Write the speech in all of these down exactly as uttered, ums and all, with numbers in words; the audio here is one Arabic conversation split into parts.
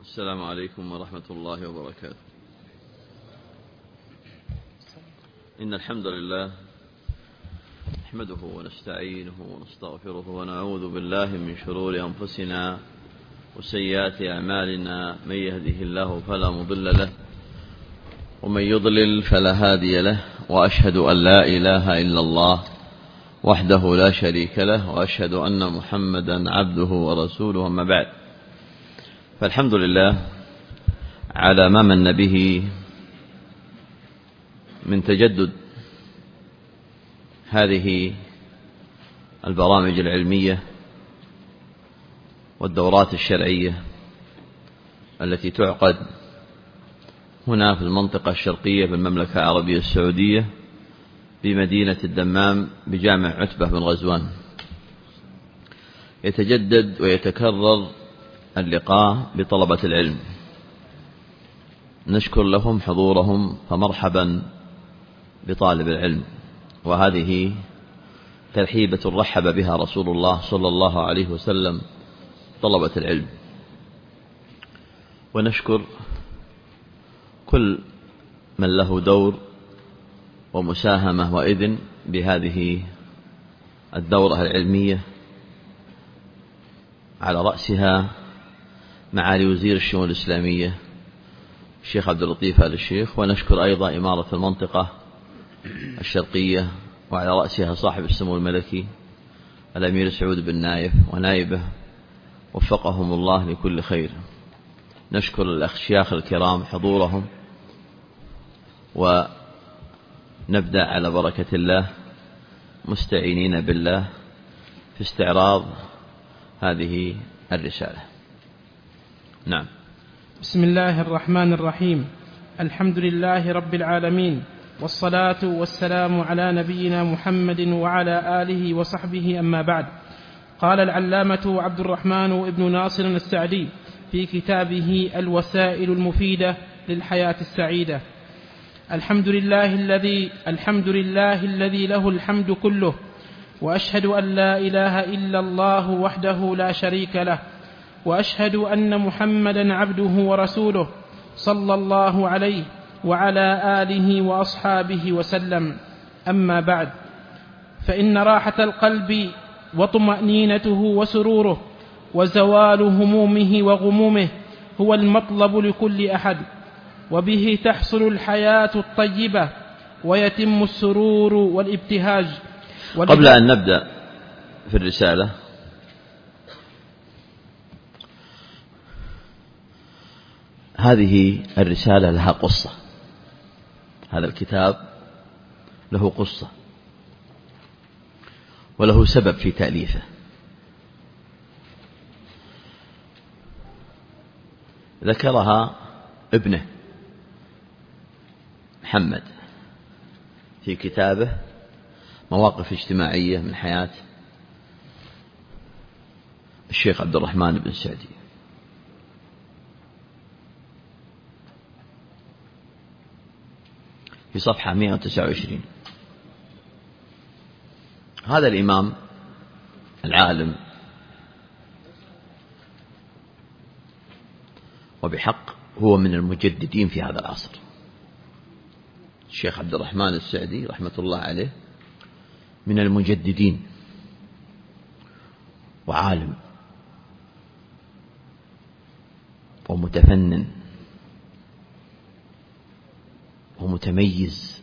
السلام عليكم ورحمة الله وبركاته. إن الحمد لله نحمده ونستعينه ونستغفره ونعوذ بالله من شرور أنفسنا وسيئات أعمالنا، من يهده الله فلا مضل له ومن يضلل فلا هادي له، وأشهد أن لا إله إلا الله وحده لا شريك له، وأشهد أن محمدا عبده ورسوله. أما بعد، فالحمد لله على ما من به من تجدد هذه البرامج العلمية والدورات الشرعية التي تعقد هنا في المنطقة الشرقية في المملكة العربية السعودية بمدينة الدمام بجامع عتبة بن غزوان. يتجدد ويتكرر اللقاء بطلبة العلم، نشكر لهم حضورهم، فمرحبا بطالب العلم. وهذه ترحيبة رحب بها رسول الله صلى الله عليه وسلم طلبة العلم. ونشكر كل من له دور ومساهمة وإذن بهذه الدورة العلمية، على رأسها معالي وزير الشؤون الإسلامية الشيخ عبد اللطيف آل الشيخ. ونشكر أيضا إمارة المنطقة الشرقية، وعلى رأسها صاحب السمو الملكي الأمير سعود بن نايف ونائبه، وفقهم الله لكل خير. نشكر الأشياخ الكرام حضورهم، ونبدأ على بركة الله مستعينين بالله في استعراض هذه الرسالة. نعم. بسم الله الرحمن الرحيم. الحمد لله رب العالمين، والصلاة والسلام على نبينا محمد وعلى آله وصحبه. أما بعد، قال العلامة عبد الرحمن ابن ناصر السعدي في كتابه الوسائل المفيدة للحياة السعيدة: الحمد لله الذي الحمد لله الذي له الحمد كله، وأشهد أن لا إله إلا الله وحده لا شريك له، وأشهد أن محمدا عبده ورسوله صلى الله عليه وعلى آله وأصحابه وسلم. أما بعد، فإن راحة القلب وطمأنينته وسروره وزوال همومه وغمومه هو المطلب لكل أحد، وبه تحصل الحياة الطيبة ويتم السرور والابتهاج. قبل أن نبدأ في الرسالة، هذه الرسالة لها قصة، هذا الكتاب له قصة وله سبب في تأليفه. ذكرها ابنه محمد في كتابه مواقف اجتماعية من حياة الشيخ عبد الرحمن بن سعدي. في صفحة مئة وتسعة وعشرين. هذا الإمام العالم وبحق هو من المجددين في هذا العصر. الشيخ عبد الرحمن السعدي رحمة الله عليه من المجددين، وعالم ومتفنن ومتميز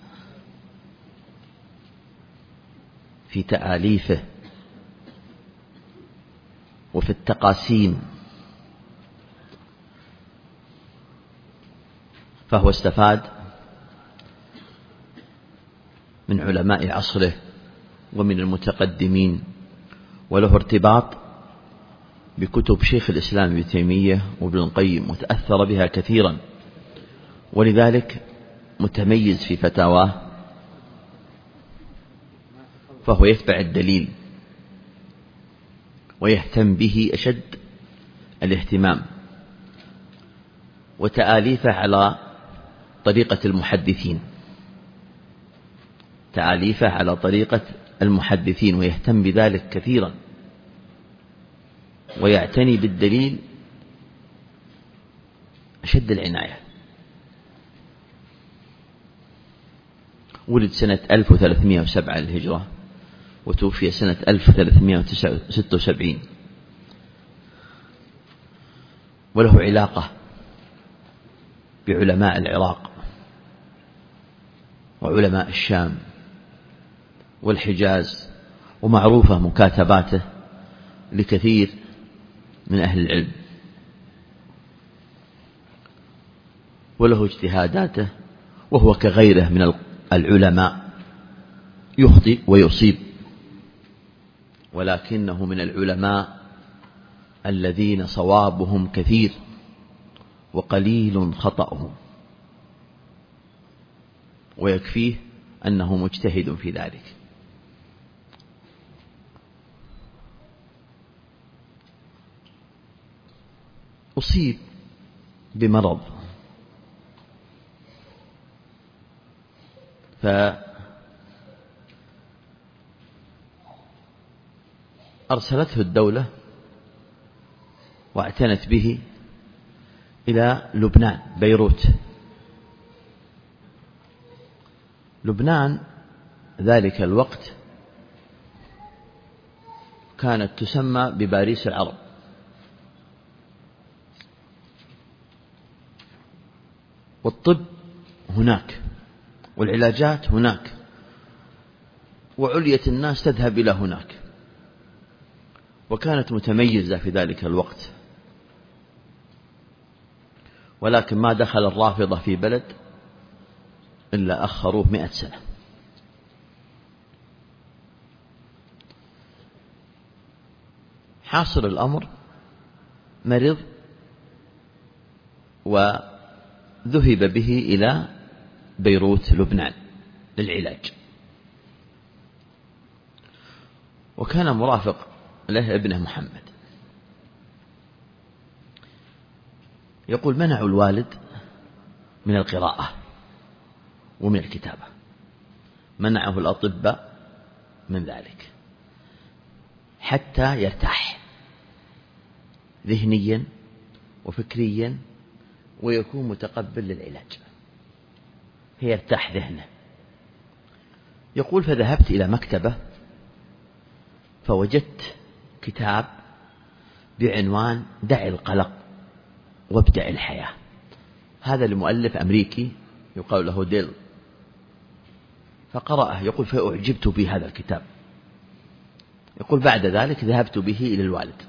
في تآليفه وفي التقاسيم، فهو استفاد من علماء عصره ومن المتقدمين، وله ارتباط بكتب شيخ الإسلام ابن تيمية وابن القيم، وتأثر بها كثيرا، ولذلك متميز في فتاواه، فهو يتبع الدليل ويهتم به أشد الاهتمام، وتآليفه على طريقة المحدثين تآليفه على طريقة المحدثين ويهتم بذلك كثيرا، ويعتني بالدليل أشد العناية. ولد سنة ألف وثلاثمائة وسبعة للهجرة وتوفي سنة ألف وثلاثمائة وستة وسبعين، وله علاقة بعلماء العراق وعلماء الشام والحجاز، ومعروفة مكاتباته لكثير من أهل العلم، وله اجتهاداته، وهو كغيره من العلماء يخطئ ويصيب، ولكنه من العلماء الذين صوابهم كثير وقليل خطأهم، ويكفيه أنه مجتهد في ذلك. أصيب بمرض فأرسلته الدولة واعتنت به إلى لبنان، بيروت. لبنان ذلك الوقت كانت تسمى بباريس العرب، والطب هناك والعلاجات هناك، وعلية الناس تذهب إلى هناك، وكانت متميزة في ذلك الوقت. ولكن ما دخل الرافضة في بلد إلا أخروه مئة سنة. حاصل الأمر مرض وذهب به إلى بيروت لبنان للعلاج، وكان مرافق له ابنه محمد. يقول منعوا الوالد من القراءة ومن الكتابة، منعه الأطباء من ذلك حتى يرتاح ذهنيا وفكريا ويكون متقبل للعلاج، فيرتاح ذهنه. يقول فذهبت إلى مكتبة فوجدت كتاب بعنوان دع القلق وابدأ الحياة. هذا لمؤلف أمريكي يقال له ديل، فقرأه. يقول فأعجبت بهذا الكتاب. يقول بعد ذلك ذهبت به إلى الوالد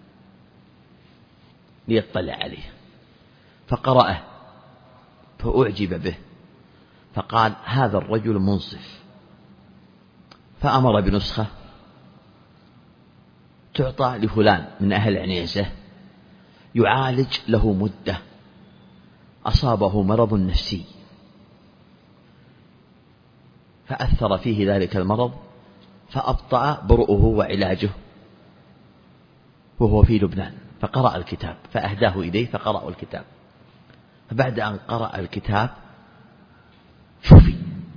ليطلع عليه، فقرأه فأعجب به، فقال هذا الرجل منصف، فأمر بنسخة تعطى لفلان من أهل عنيزة يعالج له مدة، أصابه مرض نفسي فأثر فيه ذلك المرض فأبطأ برؤه وعلاجه وهو في لبنان، فقرأ الكتاب فأهداه إليه فقرأ الكتاب. فبعد أن قرأ الكتاب شفي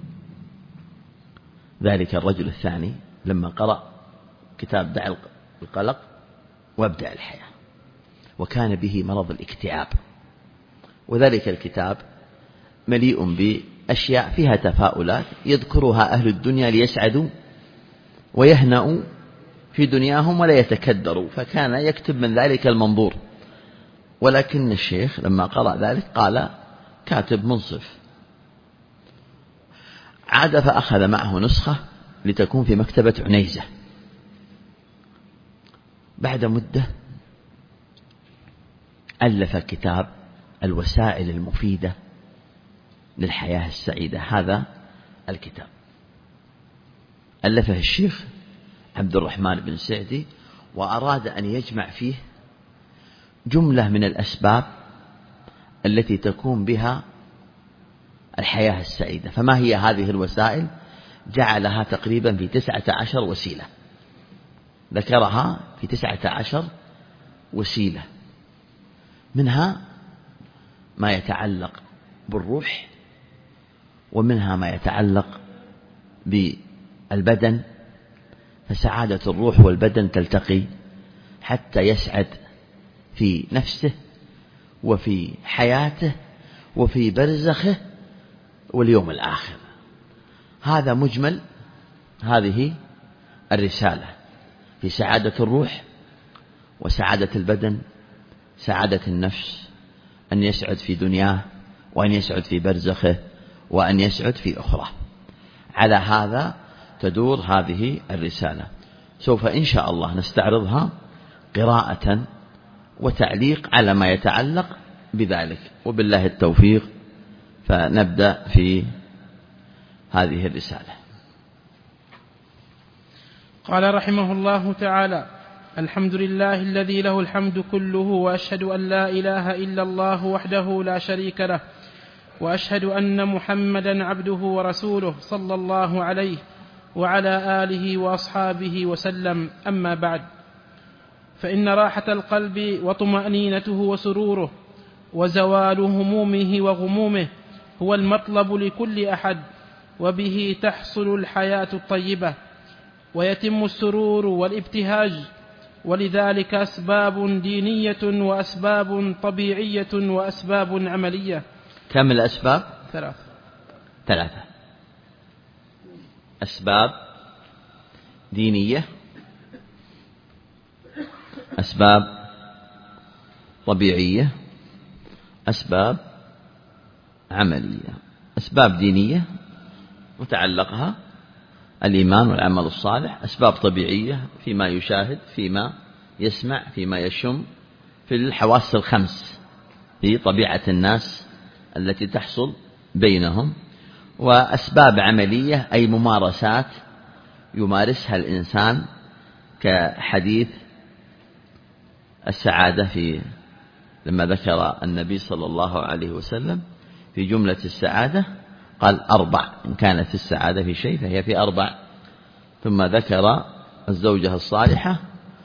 ذلك الرجل الثاني لما قرأ كتاب دع القلق وابدأ الحياة، وكان به مرض الاكتئاب. وذلك الكتاب مليء بأشياء فيها تفاؤلات يذكرها أهل الدنيا ليسعدوا ويهنأوا في دنياهم ولا يتكدروا، فكان يكتب من ذلك المنظور. ولكن الشيخ لما قرأ ذلك قال كاتب منصف. عاد فأخذ معه نسخة لتكون في مكتبة عنيزة. بعد مدة ألف كتاب الوسائل المفيدة للحياة السعيدة. هذا الكتاب ألفه الشيخ عبد الرحمن بن سعدي، وأراد أن يجمع فيه جملة من الأسباب التي تكون بها الحياة السعيدة. فما هي هذه الوسائل؟ جعلها تقريبا في تسعة عشر وسيلة، ذكرها في تسعة عشر وسيلة، منها ما يتعلق بالروح، ومنها ما يتعلق بالبدن، فسعادة الروح والبدن تلتقي حتى يسعد في نفسه وفي حياته وفي برزخه واليوم الآخر. هذا مجمل هذه الرسالة في سعادة الروح وسعادة البدن، سعادة النفس، أن يسعد في دنياه وأن يسعد في برزخه وأن يسعد في أخرى. على هذا تدور هذه الرسالة. سوف إن شاء الله نستعرضها قراءة وتعليق على ما يتعلق بذلك، وبالله التوفيق. فنبدأ في هذه الرسالة. قال رحمه الله تعالى: الحمد لله الذي له الحمد كله، وأشهد أن لا إله إلا الله وحده لا شريك له، وأشهد أن محمدا عبده ورسوله صلى الله عليه وعلى آله وأصحابه وسلم. أما بعد، فإن راحة القلب وطمأنينته وسروره وزوال همومه وغمومه هو المطلب لكل أحد، وبه تحصل الحياة الطيبة ويتم السرور والابتهاج. ولذلك أسباب دينية وأسباب طبيعية وأسباب عملية. كم الأسباب؟ ثلاثة. ثلاثة أسباب دينية، أسباب طبيعية، أسباب عملية. أسباب دينية متعلقها الإيمان والعمل الصالح، أسباب طبيعية فيما يشاهد، فيما يسمع، فيما يشم، في الحواس الخمس، في طبيعة الناس التي تحصل بينهم. وأسباب عملية أي ممارسات يمارسها الإنسان، كحديث السعادة في لما ذكر النبي صلى الله عليه وسلم في جملة السعادة قال أربع، إن كانت السعادة في شيء فهي في أربع، ثم ذكر الزوجة الصالحة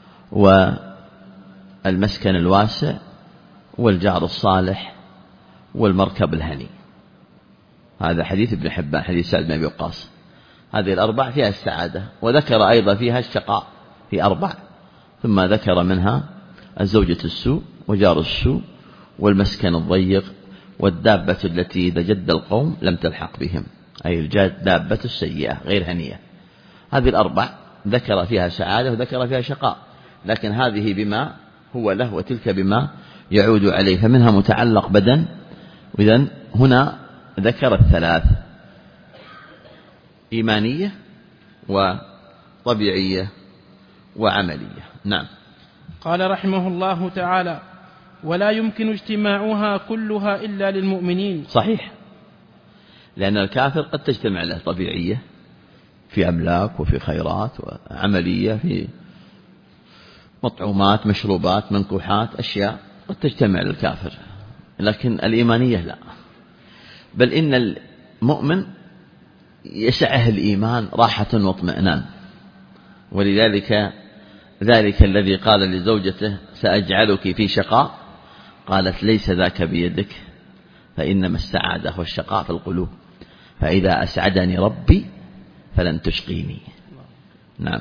والمسكن الواسع والجار الصالح والمركب الهني. هذا حديث ابن حبان، حديث سعد بن أبي وقاص. هذه الأربع فيها السعادة، وذكر أيضا فيها الشقاء في أربع، ثم ذكر منها الزوجة السوء وجار السوء والمسكن الضيق والدابة التي إذا جد القوم لم تلحق بهم، أي الجاد دابة السيئة غير هنية. هذه الأربع ذكر فيها سعادة وذكر فيها شقاء، لكن هذه بما هو له وتلك بما يعود عليه، فمنها متعلق بدن. وإذن هنا ذكر الثلاث: إيمانية وطبيعية وعملية. نعم. قال رحمه الله تعالى: ولا يمكن اجتماعها كلها إلا للمؤمنين. صحيح، لأن الكافر قد تجتمع له طبيعية في أملاك وفي خيرات، وعملية في مطعومات، مشروبات، منكوحات، أشياء قد تجتمع للكافر، لكن الإيمانية لا. بل إن المؤمن يسعه الإيمان راحة واطمئنان. ولذلك ذلك الذي قال لزوجته سأجعلك في شقاء، قالت ليس ذاك بيدك، فإنما السعادة والشقاء في القلوب، فإذا أسعدني ربي فلن تشقيني. نعم.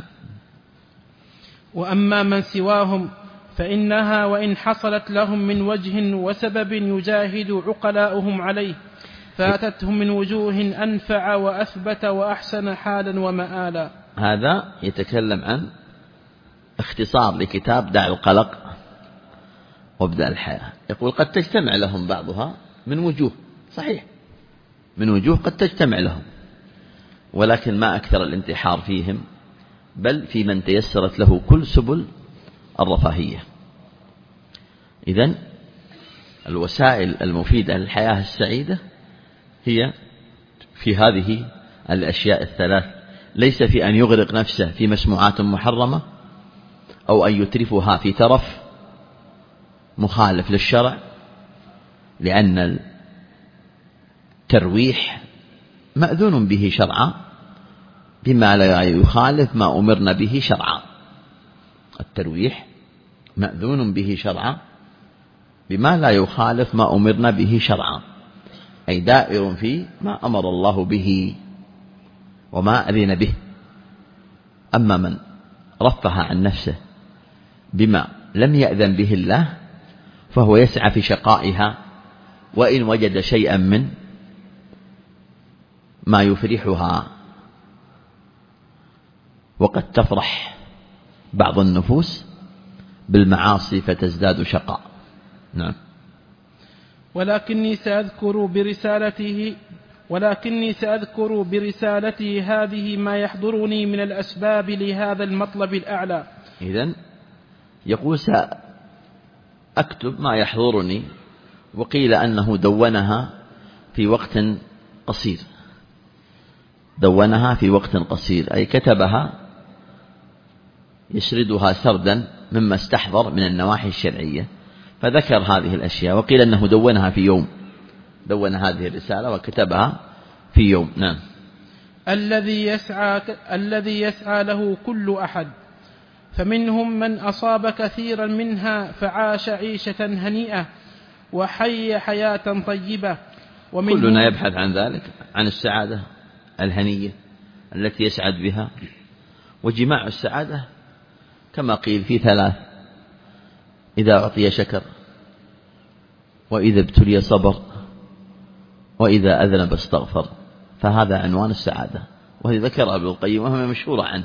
وأما من سواهم فإنها وإن حصلت لهم من وجه وسبب يجاهد عقلاؤهم عليه فاتتهم من وجوه أنفع وأثبت وأحسن حالا ومآلا. هذا يتكلم عن اختصار لكتاب دع القلق وابدأ الحياة. يقول قد تجتمع لهم بعضها من وجوه، صحيح، من وجوه قد تجتمع لهم، ولكن ما أكثر الانتحار فيهم، بل في من تيسرت له كل سبل الرفاهية. إذن الوسائل المفيدة للحياة السعيدة هي في هذه الأشياء الثلاث، ليس في أن يغرق نفسه في مسموعات محرمة، أو أن يترفها في ترف مخالف للشرع، لأن الترويح مأذون به شرعا بما لا يخالف ما أمرنا به شرعا. الترويح مأذون به شرعا بما لا يخالف ما أمرنا به شرعا، أي دائر في ما أمر الله به وما أذن به. أما من رفه عن نفسه بما لم يأذن به الله فهو يسعى في شقائها، وإن وجد شيئا من ما يفرحها. وقد تفرح بعض النفوس بالمعاصي فتزداد شقاء. نعم. ولكني سأذكر برسالته ولكني سأذكر برسالته هذه ما يحضرني من الأسباب لهذا المطلب الأعلى. إذن يقول سأكتب ما يحضرني، وقيل أنه دونها في وقت قصير، دونها في وقت قصير أي كتبها يسردها سردا مما استحضر من النواحي الشرعية، فذكر هذه الأشياء. وقيل أنه دونها في يوم، دون هذه الرسالة وكتبها في يوم. نعم. الذي يسعى الذي يسعى له كل أحد، فمنهم من أصاب كثيرا منها فعاش عيشة هنيئة وحي حياة طيبة، كلنا يبحث عن ذلك، عن السعادة الهنية التي يسعد بها. وجماع السعادة كما قيل في ثلاث: إذا أعطي شكر، وإذا ابتلي صبر، وإذا أذنب استغفر. فهذا عنوان السعادة، وهي ذكر ابن القيم وهي مشهورة عنه.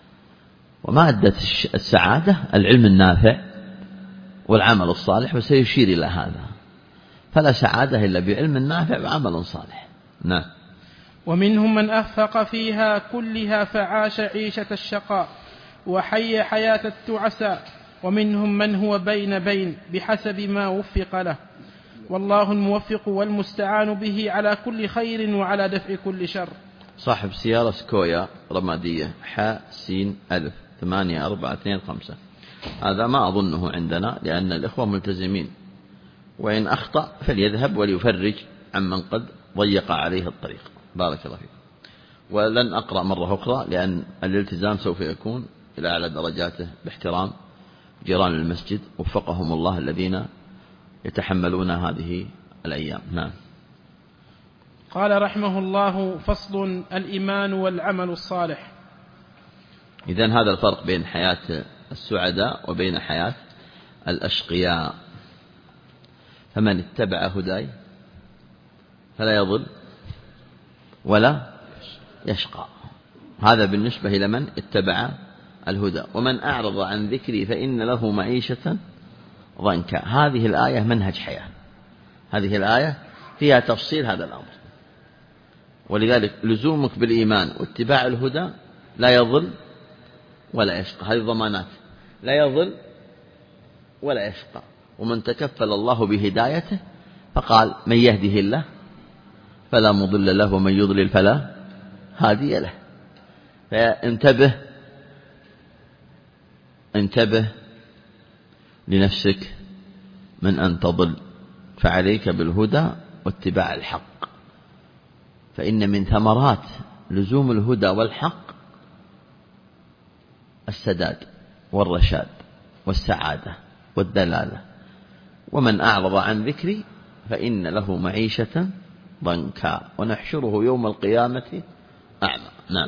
ومادة السعادة العلم النافع والعمل الصالح، وسيشير إلى هذا. فلا سعادة إلا بعلم نافع وعمل صالح. نعم. ومنهم من أخفق فيها كلها فعاش عيشة الشقاء وحي حياة التعساء، ومنهم من هو بين بين بحسب ما وفق له، والله الموفق والمستعان به على كل خير وعلى دفع كل شر. صاحب سيارة سكويا رمادية حاء سين ألف ثمانية أربعة اثنين خمسة، هذا ما أظنه عندنا لأن الإخوة ملتزمين، وإن أخطأ فليذهب وليفرج عمن قد ضيق عليه الطريق. بارك الله فيك. ولن أقرأ مرة أخرى لأن الالتزام سوف يكون إلى أعلى درجاته باحترام جيران المسجد وفقهم الله الذين يتحملون هذه الأيام. نعم. قال رحمه الله: فصل: الإيمان والعمل الصالح. إذن هذا الفرق بين حياة السعداء وبين حياة الأشقياء. فمن اتبع هداي فلا يضل ولا يشقى. هذا بالنسبة إلى من اتبع الهدى. ومن أعرض عن ذكري فإن له معيشة ضنكا. هذه الآية منهج حياة، هذه الآية فيها تفصيل هذا الأمر. ولذلك لزومك بالإيمان واتباع الهدى لا يضل ولا يشقى. هذه ضمانات، لا يضل ولا يشقى. ومن تكفل الله بهدايته فقال: من يهده الله فلا مضل له ومن يضلل فلا هادي له. فانتبه انتبه لنفسك من أن تضل، فعليك بالهدى واتباع الحق. فإن من ثمرات لزوم الهدى والحق السداد والرشاد والسعادة والدلالة. ومن أعرض عن ذكري فإن له معيشة ضنكا ونحشره يوم القيامة أعمى. نعم.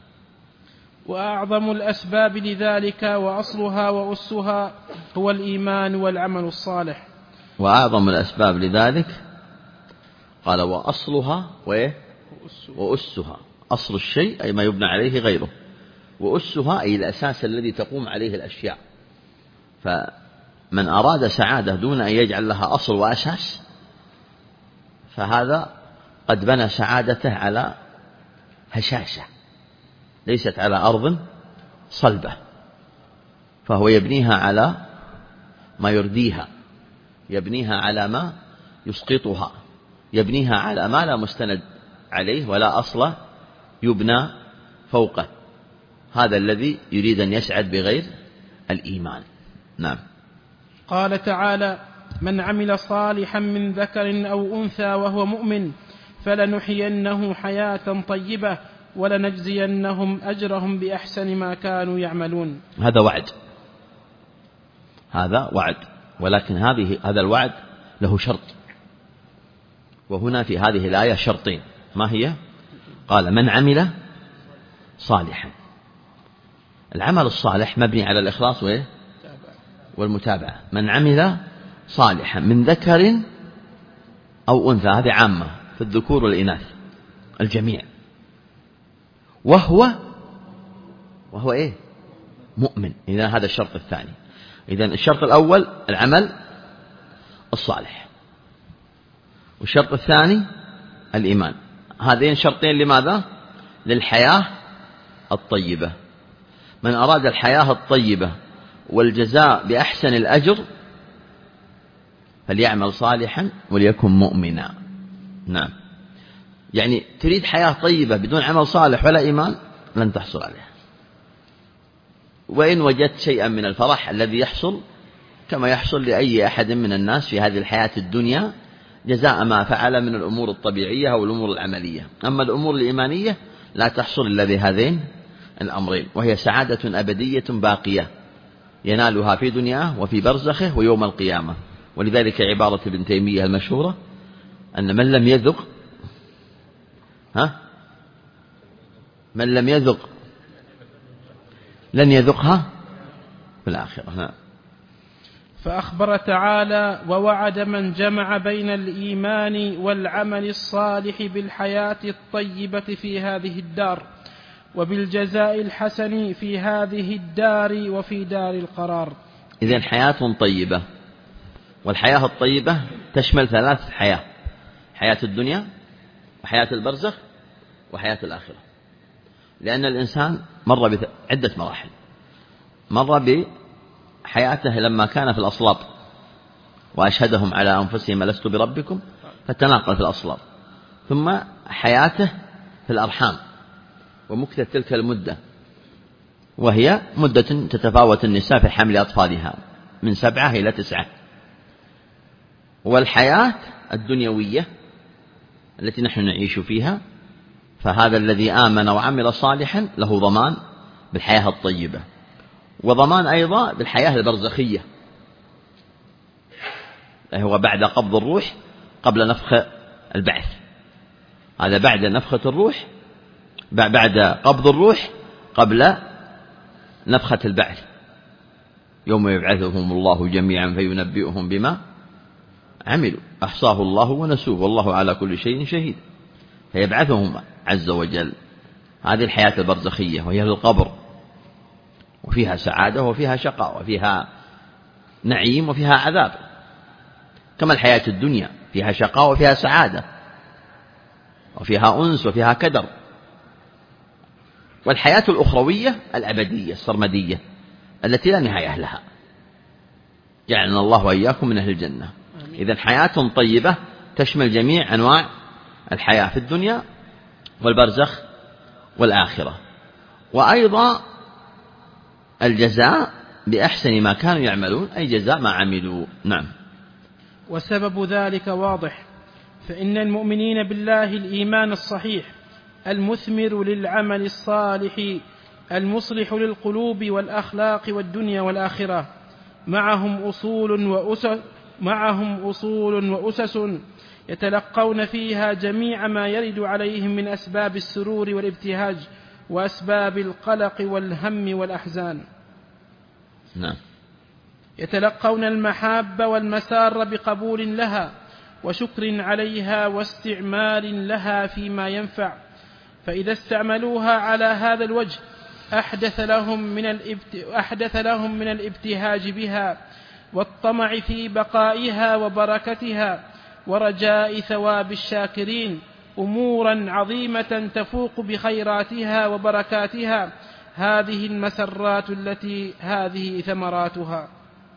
وأعظم الأسباب لذلك وأصلها وأسها هو الإيمان والعمل الصالح. وأعظم الأسباب لذلك قال: وأصلها وأسها. أصل الشيء أي ما يبنى عليه غيره، وأسها أي الأساس الذي تقوم عليه الأشياء. فمن أراد سعادة دون أن يجعل لها أصل وأساس فهذا قد بنى سعادته على هشاشة ليست على أرض صلبة، فهو يبنيها على ما يرديها، يبنيها على ما يسقطها، يبنيها على ما لا مستند عليه ولا أصل يبنى فوقه. هذا الذي يريد أن يسعد بغير الإيمان. نعم. قال تعالى: من عمل صالحا من ذكر أو أنثى وهو مؤمن فلنحيينه حياة طيبة ولنجزينهم أجرهم بأحسن ما كانوا يعملون. هذا وعد، هذا وعد، ولكن هذه هذا الوعد له شرط. وهنا في هذه الآية شرطين. ما هي؟ قال: من عمل صالحا. العمل الصالح مبني على الإخلاص والمتابعة. من عمل صالحا من ذكر أو أنثى، هذه عامة في الذكور والإناث الجميع، وهو وهو إيه؟ مؤمن. إذن هذا الشرط الثاني. إذن الشرط الأول العمل الصالح، والشرط الثاني الإيمان. هذين شرطين لماذا؟ للحياة الطيبة. من أراد الحياة الطيبة والجزاء بأحسن الأجر فليعمل صالحا وليكن مؤمنا. نعم، يعني تريد حياة طيبة بدون عمل صالح ولا إيمان لن تحصل عليها. وإن وجدت شيئا من الفرح الذي يحصل كما يحصل لأي أحد من الناس في هذه الحياة الدنيا جزاء ما فعل من الأمور الطبيعية أو الأمور العملية. أما الأمور الإيمانية لا تحصل إلا بهذين الأمرين، وهي سعادة أبدية باقية ينالها في دنياه وفي برزخه ويوم القيامة. ولذلك عبارة ابن تيمية المشهورة أن من لم يذق ها من لم يذق لن يذقها في الآخرة. نعم. فأخبر تعالى: ووعد من جمع بين الإيمان والعمل الصالح بالحياة الطيبة في هذه الدار وبالجزاء الحسن في هذه الدار وفي دار القرار. إذن حياة طيبة، والحياة الطيبة تشمل ثلاث حياة: حياة الدنيا وحياة البرزخ وحياة الآخرة. لأن الإنسان مر بعدة مراحل. مر بحياته لما كان في الأصلاب وأشهدهم على أنفسهم ألست بربكم فتناقل في الأصلاب، ثم حياته في الأرحام ومكثت تلك المدة، وهي مدة تتفاوت النساء في حمل أطفالها من سبعة إلى تسعة. والحياة الدنيوية التي نحن نعيش فيها، فهذا الذي آمن وعمل صالحا له ضمان بالحياة الطيبة، وضمان أيضا بالحياة البرزخية، هو بعد قبض الروح قبل نفخ البعث. هذا بعد نفخة الروح، بعد قبض الروح قبل نفخة البعث، يوم يبعثهم الله جميعا فينبئهم بما عملوا أحصاه الله ونسوه والله على كل شيء شهيد. فيبعثهم عز وجل. هذه الحياة البرزخية وهي القبر، وفيها سعادة وفيها شقاء وفيها نعيم وفيها عذاب، كما الحياة الدنيا فيها شقاء وفيها سعادة وفيها أنس وفيها كدر. والحياة الأخروية الأبدية السرمدية التي لا نهاية لها، جعلنا الله وإياكم من أهل الجنة. إذن حياة طيبة تشمل جميع أنواع الحياة في الدنيا والبرزخ والآخرة، وأيضا الجزاء بأحسن ما كانوا يعملون، أي جزاء ما عملوا. نعم. وسبب ذلك واضح، فإن المؤمنين بالله الإيمان الصحيح المثمر للعمل الصالح المصلح للقلوب والأخلاق والدنيا والآخرة معهم أصول وأسس معهم أصول وأسس يتلقون فيها جميع ما يرد عليهم من أسباب السرور والابتهاج وأسباب القلق والهم والأحزان. نعم. يتلقون المحاب والمسار بقبول لها وشكر عليها واستعمال لها فيما ينفع، فإذا استعملوها على هذا الوجه أحدث لهم من الابت... أحدث لهم من الابتهاج بها والطمع في بقائها وبركتها ورجاء ثواب الشاكرين أمورا عظيمة تفوق بخيراتها وبركاتها هذه المسرات التي هذه ثمراتها.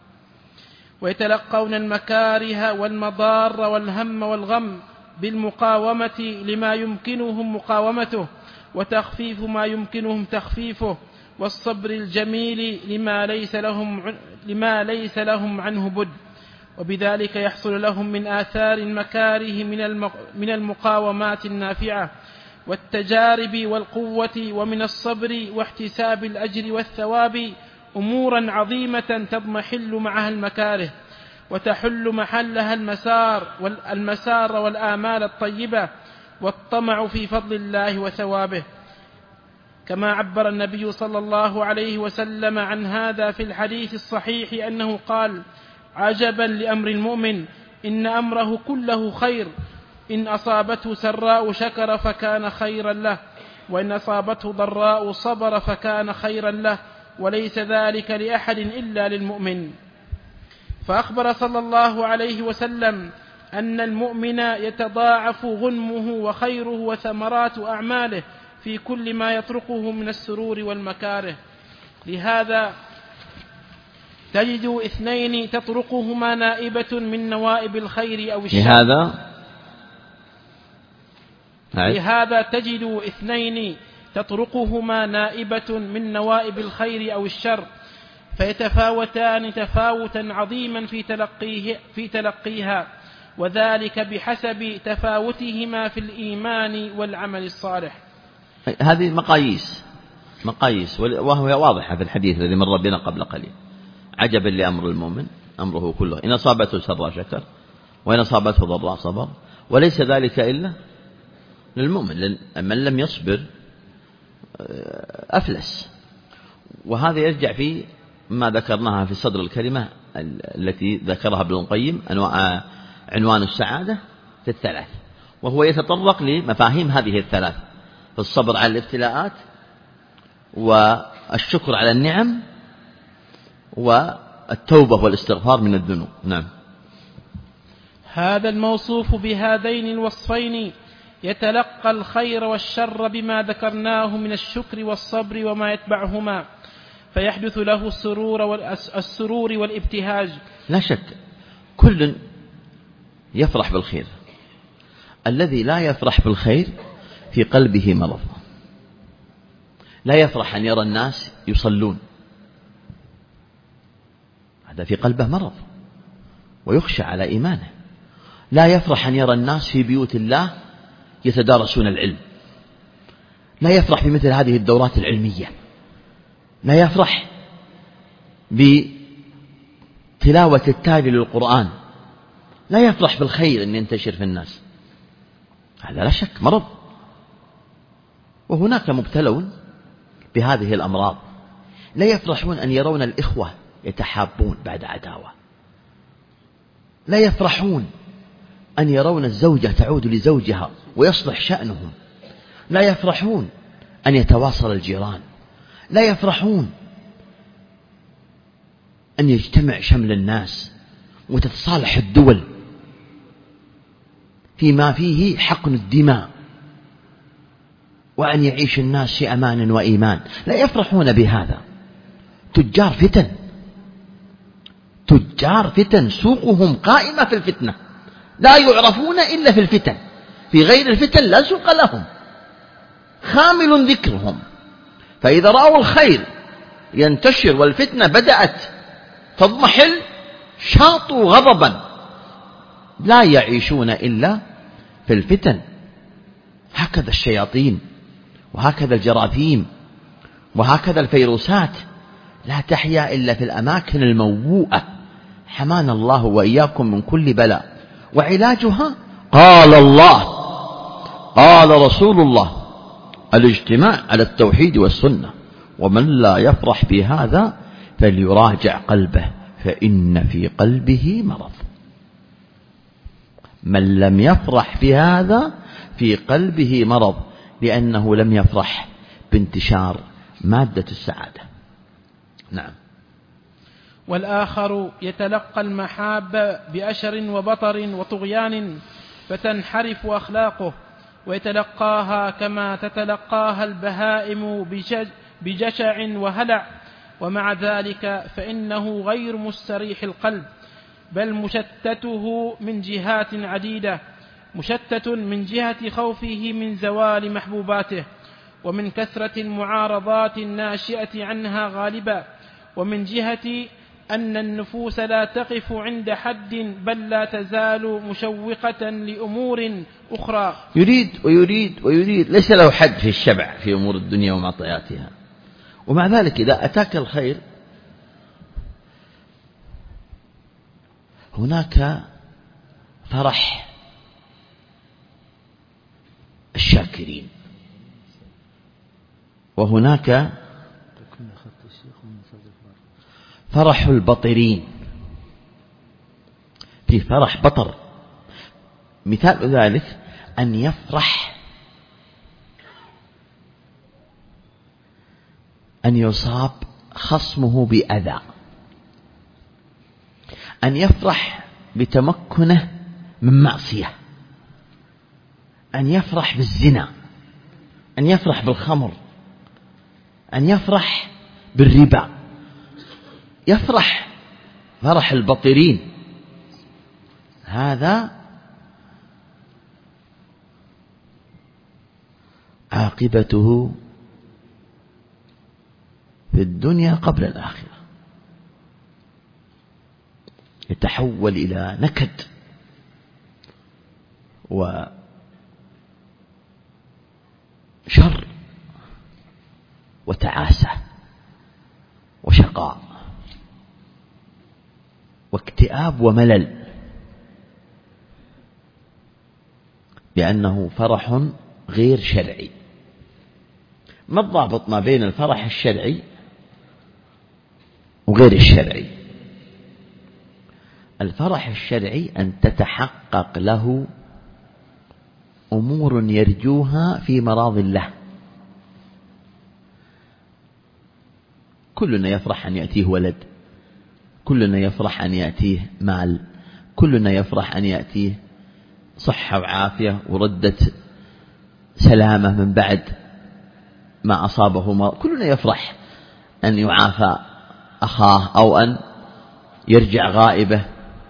ويتلقون المكاره والمضار والهم والغم بالمقاومة لما يمكنهم مقاومته وتخفيف ما يمكنهم تخفيفه والصبر الجميل لما ليس لهم لما ليس لهم عنه بد، وبذلك يحصل لهم من آثار المكاره من المقاومات النافعة والتجارب والقوة ومن الصبر واحتساب الأجر والثواب أمورا عظيمة تضمحل معها المكاره وتحل محلها المسار والمسار والآمال الطيبة والطمع في فضل الله وثوابه، كما عبر النبي صلى الله عليه وسلم عن هذا في الحديث الصحيح أنه قال: عجبا لأمر المؤمن إن أمره كله خير، إن أصابته سراء شكر فكان خيرا له، وإن أصابته ضراء صبر فكان خيرا له، وليس ذلك لأحد إلا للمؤمن. فأخبر صلى الله عليه وسلم أن المؤمن يتضاعف غنمه وخيره وثمرات أعماله في كل ما يطرقه من السرور والمكاره. لهذا تجد اثنين تطرقهما نائبة من نوائب الخير أو الشر. لهذا لهذا تجد اثنين تطرقهما نائبة من نوائب الخير أو الشر، فيتفاوتان تفاوتا عظيما في تلقيه في تلقيها، وذلك بحسب تفاوتهما في الإيمان والعمل الصالح. هذه مقاييس مقاييس وهي واضحة في الحديث الذي مر بنا قبل قليل. عجبا لأمر المؤمن أمره كله، إن أصابته سراء شكر وإن أصابته ضراء صبر، وليس ذلك إلا للمؤمن. من لم يصبر أفلس. وهذا يرجع في ما ذكرناها في صدر الكلمة التي ذكرها ابن القيم، أنواع عنوان السعادة في الثلاث، وهو يتطرق لمفاهيم هذه الثلاث: في الصبر على الابتلاءات، والشكر على النعم، والتوبة والاستغفار من الذنوب. نعم. هذا الموصوف بهذين الوصفين يتلقى الخير والشر بما ذكرناه من الشكر والصبر وما يتبعهما، فيحدث له السرور والسرور والابتهاج. لا شك كل يفرح بالخير. الذي لا يفرح بالخير في قلبه مرض. لا يفرح أن يرى الناس يصلون، هذا في قلبه مرض ويخشى على إيمانه. لا يفرح أن يرى الناس في بيوت الله يتدارسون العلم. لا يفرح بمثل هذه الدورات العلمية. لا يفرح بتلاوة التالي للقرآن. لا يفرح بالخير أن ينتشر في الناس. هذا لا شك مرض. وهناك مبتلون بهذه الأمراض لا يفرحون أن يرون الإخوة يتحابون بعد عداوة. لا يفرحون أن يرون الزوجة تعود لزوجها ويصلح شأنهم. لا يفرحون أن يتواصل الجيران. لا يفرحون أن يجتمع شمل الناس وتتصالح الدول فيما فيه حقن الدماء، وأن يعيش الناس في أمان وإيمان. لا يفرحون بهذا. تجار فتن، تجار فتن سوقهم قائمة في الفتنة، لا يعرفون إلا في الفتن، في غير الفتن لا سوق لهم، خامل ذكرهم. فإذا رأوا الخير ينتشر والفتنة بدأت تضمحل شاطوا غضبا، لا يعيشون إلا في الفتن. هكذا الشياطين، وهكذا الجراثيم، وهكذا الفيروسات لا تحيا إلا في الأماكن الموبوءة. حمانا الله وإياكم من كل بلاء. وعلاجها قال الله قال رسول الله: الاجتماع على التوحيد والسنة، ومن لا يفرح بهذا فليراجع قلبه فإن في قلبه مرض. من لم يفرح بهذا في قلبه مرض، لأنه لم يفرح بانتشار مادة السعادة. نعم. والآخر يتلقى المحاب بأشر وبطر وطغيان فتنحرف أخلاقه، ويتلقاها كما تتلقاها البهائم بجشع وهلع، ومع ذلك فإنه غير مستريح القلب، بل مشتته من جهات عديدة، مشتت من جهة خوفه من زوال محبوباته، ومن كثرة المعارضات الناشئة عنها غالبا، ومن جهة أن النفوس لا تقف عند حد، بل لا تزال مشوقة لأمور أخرى. يريد ويريد ويريد، ليس له حد في الشبع في أمور الدنيا ومعطياتها. ومع ذلك إذا أتاك الخير هناك فرح الشاكرين، وهناك فرح البطرين. فيه فرح بطر. مثال ذلك أن يفرح أن يصاب خصمه بأذى، أن يفرح بتمكنه من معصية، أن يفرح بالزنا، أن يفرح بالخمر، أن يفرح بالربا، يفرح فرح البطرين. هذا عاقبته في الدنيا قبل الآخرة، يتحول إلى نكد وشر وتعاسة وشقاء واكتئاب وملل، لأنه فرح غير شرعي. ما الضابط ما بين الفرح الشرعي وغير الشرعي؟ الفرح الشرعي أن تتحقق له أمور يرجوها في مراض الله. كلنا يفرح أن يأتيه ولد، كلنا يفرح أن يأتيه مال، كلنا يفرح أن يأتيه صحة وعافية وردة سلامة من بعد ما أصابه مرض. كلنا يفرح أن يعافى أخاه أو أن يرجع غائبه.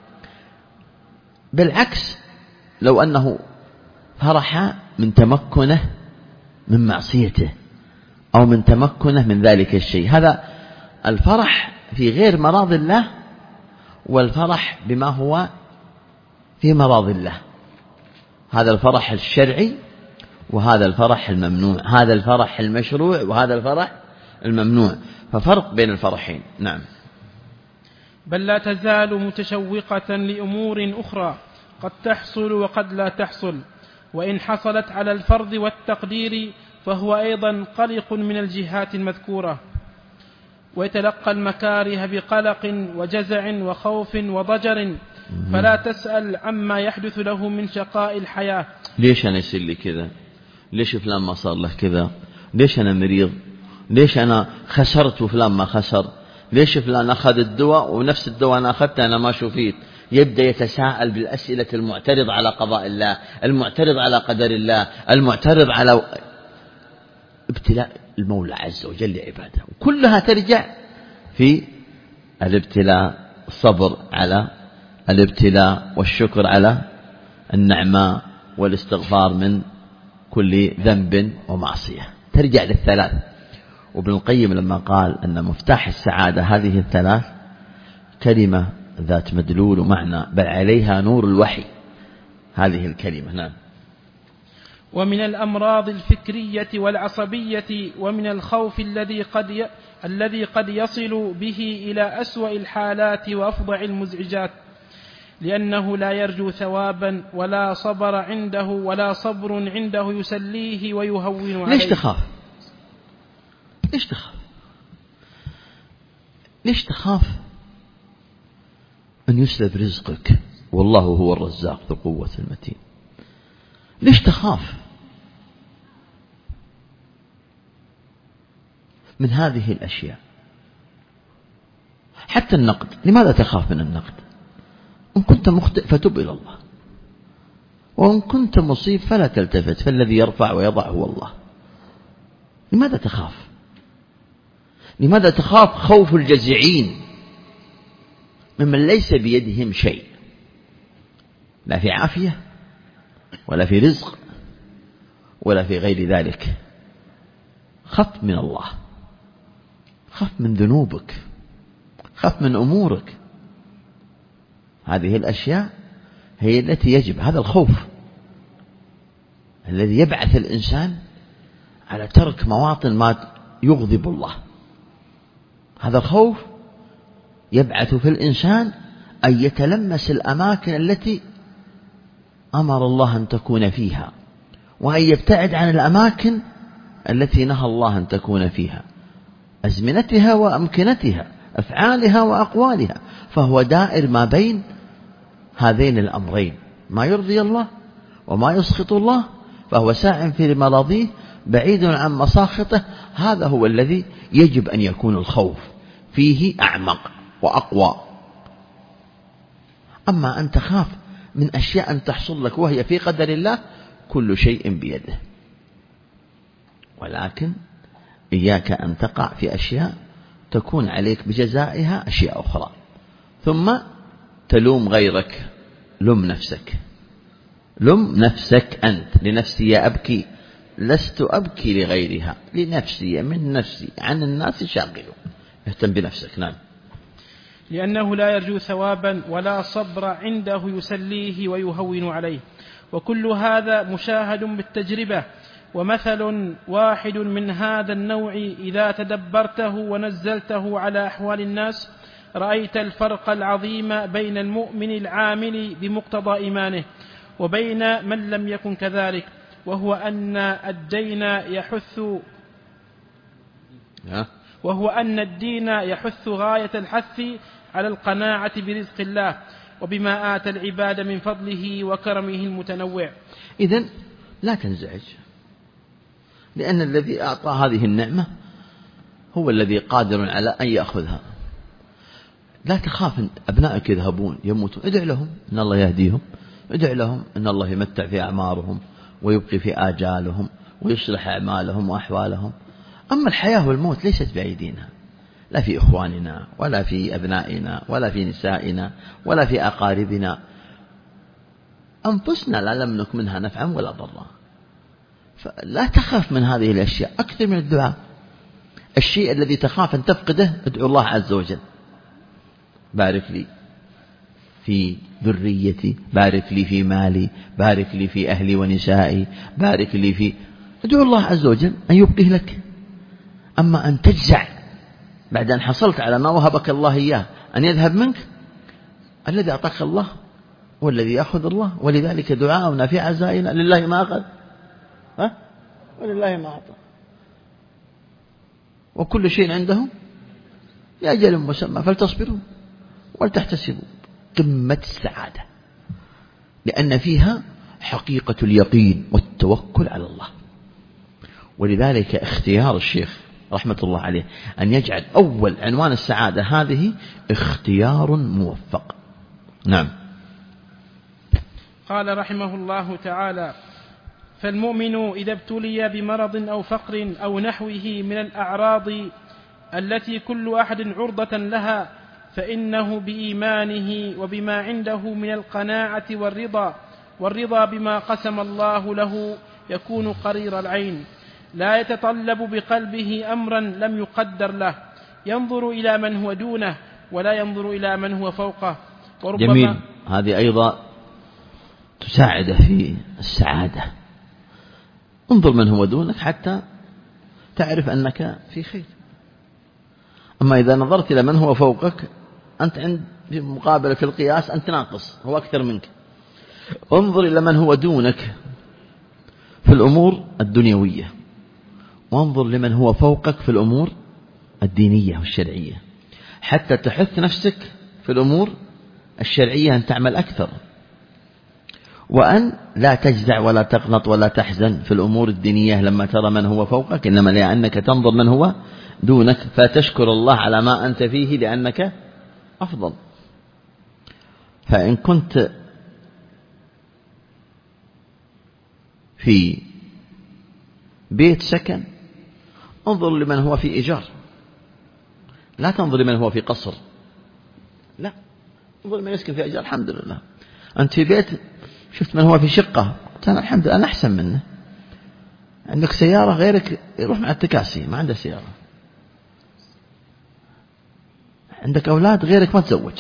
بالعكس، لو أنه فرح من تمكنه من معصيته أو من تمكنه من ذلك الشيء، هذا الفرح في غير مراض الله، والفرح بما هو في مراض الله. هذا الفرح الشرعي وهذا الفرح الممنوع، هذا الفرح المشروع وهذا الفرح الممنوع، ففرق بين الفرحين. نعم. بل لا تزال متشوقة لأمور أخرى قد تحصل وقد لا تحصل، وإن حصلت على الفرض والتقدير فهو أيضا قلق من الجهات المذكورة، ويتلقى المكاره بقلق وجزع وخوف وضجر، فلا تسأل عما يحدث له من شقاء الحياة. ليش أنا يصير لي كذا؟ ليش فلان ما صار له كذا؟ ليش أنا مريض؟ ليش أنا خسرت وفلان ما خسر؟ ليش فلان أخذ الدواء ونفس الدواء أنا أخذته أنا ما شفيت؟ يبدأ يتساءل بالأسئلة المعترض على قضاء الله، المعترض على قدر الله، المعترض على ابتلاء المولى عز وجل لعباده، كلها ترجع في الابتلاء، الصبر على الابتلاء والشكر على النعمة والاستغفار من كل ذنب ومعصية، ترجع للثلاث. وابن القيم لما قال أن مفتاح السعادة هذه الثلاث، كلمة ذات مدلول ومعنى، بل عليها نور الوحي هذه الكلمة. نعم. ومن الأمراض الفكرية والعصبية ومن الخوف الذي قد ي... الذي قد يصل به إلى أسوأ الحالات وأفظع المزعجات، لأنه لا يرجو ثوابا ولا صبر عنده ولا صبر عنده يسليه ويهون عليه. ليش تخاف؟ ليش تخاف؟ ليش تخاف أن يسلب رزقك والله هو الرزاق ذو القوة المتين؟ ليش تخاف من هذه الأشياء؟ حتى النقد، لماذا تخاف من النقد؟ إن كنت مخطئ فتب إلى الله، وإن كنت مصيب فلا تلتفت، فالذي يرفع ويضع هو الله. لماذا تخاف؟ لماذا تخاف خوف الجزعين ممن ليس بيدهم شيء، لا في عافية ولا في رزق ولا في غير ذلك؟ خف من الله، خف من ذنوبك، خف من أمورك. هذه الأشياء هي التي يجب، هذا الخوف الذي يبعث الإنسان على ترك مواطن ما يغضب الله. هذا الخوف يبعث في الإنسان أن يتلمس الأماكن التي أمر الله أن تكون فيها، وأن يبتعد عن الأماكن التي نهى الله أن تكون فيها، أزمنتها وأمكنتها، أفعالها وأقوالها. فهو دائر ما بين هذين الأمرين، ما يرضي الله وما يسخط الله، فهو ساع في مراضيه بعيد عن مساخطه. هذا هو الذي يجب أن يكون الخوف فيه أعمق وأقوى. أما أن تخاف من أشياء أن تحصل لك وهي في قدر الله، كل شيء بيده، ولكن إياك أن تقع في أشياء تكون عليك بجزائها أشياء أخرى، ثم تلوم غيرك. لم نفسك، لم نفسك أنت. لنفسي أبكي، لست أبكي لغيرها، لنفسي، من نفسي، عن الناس شاغل. اهتم بنفسك. نعم. لأنه لا يرجو ثوابا ولا صبر عنده يسليه ويهون عليه، وكل هذا مشاهد بالتجربة. ومثل واحد من هذا النوع إذا تدبرته ونزلته على أحوال الناس رأيت الفرق العظيم بين المؤمن العامل بمقتضى إيمانه وبين من لم يكن كذلك، وهو أن الدين يحث وهو أن الدين يحث غاية الحث على القناعة برزق الله وبما آتى العباد من فضله وكرمه المتنوع. إذن لا تنزعج، لأن الذي أعطى هذه النعمة هو الذي قادر على أن يأخذها. لا تخاف أن أبنائك يذهبون يموتون، ادع لهم أن الله يهديهم، ادع لهم أن الله يمتع في أعمارهم ويبقي في آجالهم ويصلح أعمالهم وأحوالهم. أما الحياة والموت ليست بعيدينها، لا في إخواننا ولا في أبنائنا ولا في نسائنا ولا في أقاربنا. أنفسنا لا نملك منها نفعا ولا ضرا، فلا تخاف من هذه الأشياء. أكثر من الدعاء. الشيء الذي تخاف أن تفقده ادعو الله عز وجل. بارك لي في ذريتي، بارك لي في مالي، بارك لي في أهلي ونسائي، بارك لي في، ادعو الله عز وجل أن يبقيه لك. أما أن تجزع بعد أن حصلت على ما وهبك الله إياه أن يذهب منك، الذي أعطاك الله والذي يأخذ الله. ولذلك دعاؤنا في عزائنا لله ما أخذ ها؟ ولله ما أعطى، وكل شيء عنده لأجل مسمى، فلتصبروا ولتحتسبوا. قمة السعادة، لأن فيها حقيقة اليقين والتوكل على الله. ولذلك اختيار الشيخ رحمة الله عليه أن يجعل أول عنوان السعادة هذه اختيار موفق. نعم. قال رحمه الله تعالى: فالمؤمن إذا ابتلي بمرض أو فقر أو نحوه من الأعراض التي كل أحد عرضة لها، فإنه بإيمانه وبما عنده من القناعة والرضا والرضا بما قسم الله له يكون قرير العين، لا يتطلب بقلبه أمرا لم يقدر له، ينظر إلى من هو دونه ولا ينظر إلى من هو فوقه. وربما جميل. هذه أيضا تساعد في السعادة. انظر من هو دونك حتى تعرف أنك في خير. أما إذا نظرت إلى من هو فوقك، أنت عند في مقابلة في القياس أنت ناقص، هو أكثر منك. انظر إلى من هو دونك في الأمور الدنيوية، وانظر لمن هو فوقك في الأمور الدينية والشرعية، حتى تحث نفسك في الأمور الشرعية أن تعمل أكثر، وأن لا تجزع ولا تقنط ولا تحزن في الأمور الدينية لما ترى من هو فوقك، إنما لأنك تنظر من هو دونك فتشكر الله على ما أنت فيه لأنك أفضل. فإن كنت في بيت سكن انظر لمن هو في إيجار، لا تنظر لمن هو في قصر، لا، انظر لمن يسكن في إيجار. الحمد لله. أنت في بيت شفت من هو في شقة، أنا الحمد لله أنا أحسن منه. عندك سيارة غيرك يروح مع التكاسي ما عنده سيارة، عندك أولاد غيرك ما تزوج.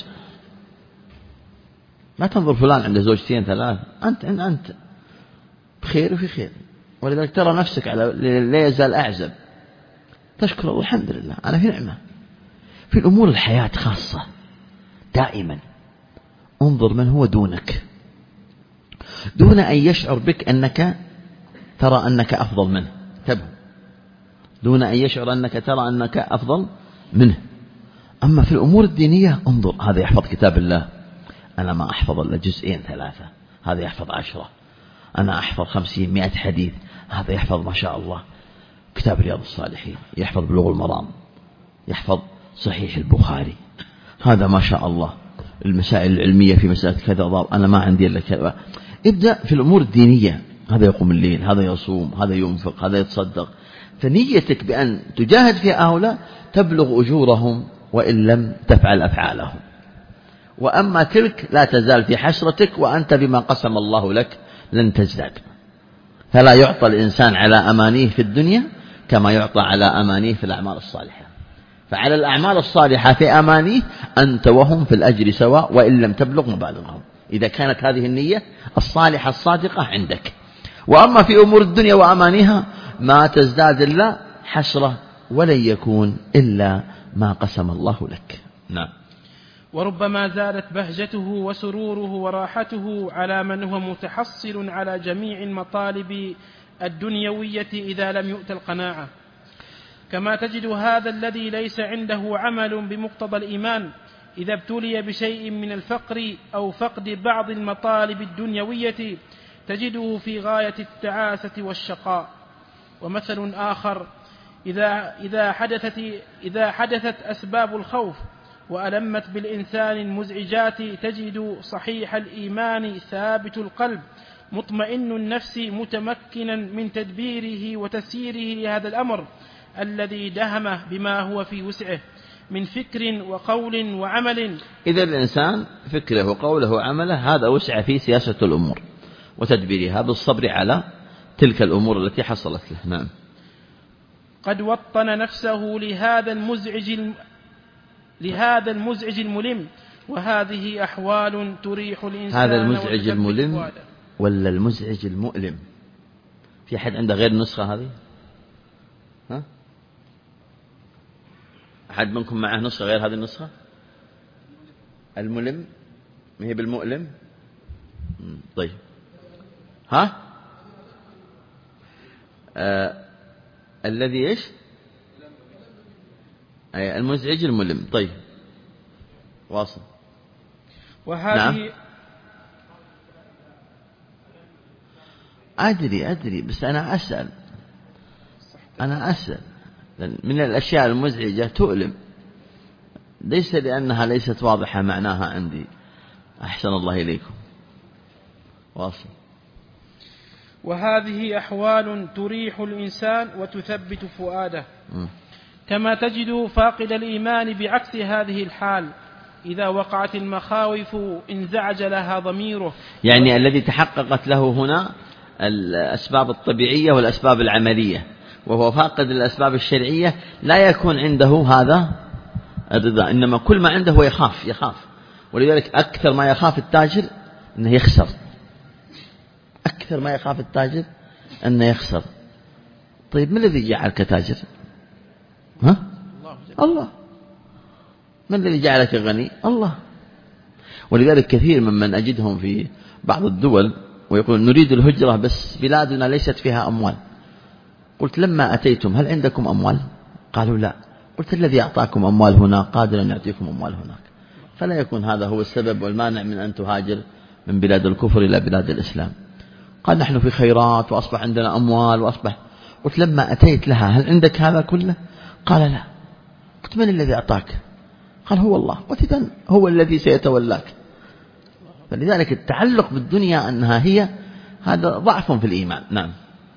ما تنظر فلان عنده زوجتين ثلاث، أنت أنت بخير وفي خير. ولذلك ترى نفسك على لا يزال أعزب، تشكر الله الحمد لله أنا في نعمة. في الأمور الحياة خاصة دائما انظر من هو دونك دون أن يشعر بك أنك ترى أنك أفضل منه، تبه دون أن يشعر أنك ترى أنك أفضل منه. أما في الأمور الدينية انظر، هذا يحفظ كتاب الله، أنا ما أحفظ إلا جزئين ثلاثة، هذا يحفظ عشرة. أنا أحفظ خمسين مئة حديث، هذا يحفظ ما شاء الله كتاب رياض الصالحين، يحفظ بلوغ المرام، يحفظ صحيح البخاري، هذا ما شاء الله المسائل العلمية في مسألة كذا ضاب، أنا ما عندي إلا كذا. ابدأ في الأمور الدينية، هذا يقوم الليل، هذا يصوم، هذا ينفق، هذا يتصدق. فنيتك بأن تجاهد في هؤلاء تبلغ أجورهم وإن لم تفعل أفعالهم. وأما تلك لا تزال في حسرتك وأنت بما قسم الله لك لن تزداد. فلا يعطى الإنسان على أمانيه في الدنيا كما يعطى على أمانيه في الأعمال الصالحة. فعلى الأعمال الصالحة في أمانيه أنت وهم في الأجر سواء وإن لم تبلغ مبالغهم، إذا كانت هذه النية الصالحة الصادقة عندك. وأما في أمور الدنيا وأمانيها ما تزداد إلا حسرة، ولن يكون إلا ما قسم الله لك. نعم. وربما زادت بهجته وسروره وراحته على من هو متحصل على جميع المطالب الدنيوية إذا لم يؤت القناعة، كما تجد هذا الذي ليس عنده عمل بمقتضى الإيمان إذا ابتلي بشيء من الفقر أو فقد بعض المطالب الدنيوية تجده في غاية التعاسة والشقاء. ومثل آخر، إذا, إذا, حدثت إذا حدثت أسباب الخوف وألمت بالإنسان المزعجات تجد صحيح الإيمان ثابت القلب مطمئن النفس متمكنا من تدبيره وتسييره لهذا الأمر الذي دهمه بما هو في وسعه من فكر وقول وعمل. إذا الإنسان فكره وقوله وعمله هذا وسع في سياسة الأمور وتدبيرها بالصبر على تلك الأمور التي حصلت له. نعم. قد وطن نفسه لهذا المزعج لهذا المزعج الملم، وهذه أحوال تريح الإنسان. هذا المزعج الملم ولا المزعج المؤلم؟ في أحد عنده غير النسخة هذه؟ ها؟ أحد منكم معه نسخة غير هذه النسخة؟ الملم ما هي بالمؤلم؟ طيب ها؟ آه الذي إيش؟ أي المزعج الملم. طيب واصل. وهذه نعم. أدري أدري بس أنا أسأل أنا أسأل من الأشياء المزعجة تؤلم، ليس لأنها ليست واضحة معناها عندي. أحسن الله إليكم. واصل. وهذه أحوال تريح الإنسان وتثبت فؤاده. م. كما تجد فاقد الإيمان بعكس هذه الحال إذا وقعت المخاوف انزعج لها ضميره. يعني و... الذي تحققت له هنا الأسباب الطبيعية والأسباب العملية، وهو فاقد الأسباب الشرعية لا يكون عنده هذا الرضا، إنما كل ما عنده هو يخاف يخاف ولذلك أكثر ما يخاف التاجر أنه يخسر، أكثر ما يخاف التاجر أنه يخسر. طيب من الذي جعلك تاجر؟ ها؟ الله. من الذي جعلك غني؟ الله. ولذلك كثير ممن أجدهم في بعض الدول ويقول نريد الهجرة بس بلادنا ليست فيها أموال. قلت لما أتيتم هل عندكم أموال؟ قالوا لا. قلت الذي أعطاكم أموال هنا قادر أن يعطيكم أموال هناك، فلا يكون هذا هو السبب والمانع من أن تهاجر من بلاد الكفر إلى بلاد الإسلام. قال نحن في خيرات وأصبح عندنا أموال وأصبح. قلت لما أتيت لها هل عندك هذا كله؟ قال لا. قلت من الذي أعطاك؟ قال هو الله. قلت إذن هو الذي سيتولاك. فلذلك التعلق بالدنيا أنها هي هذا ضعف في الإيمان. نعم.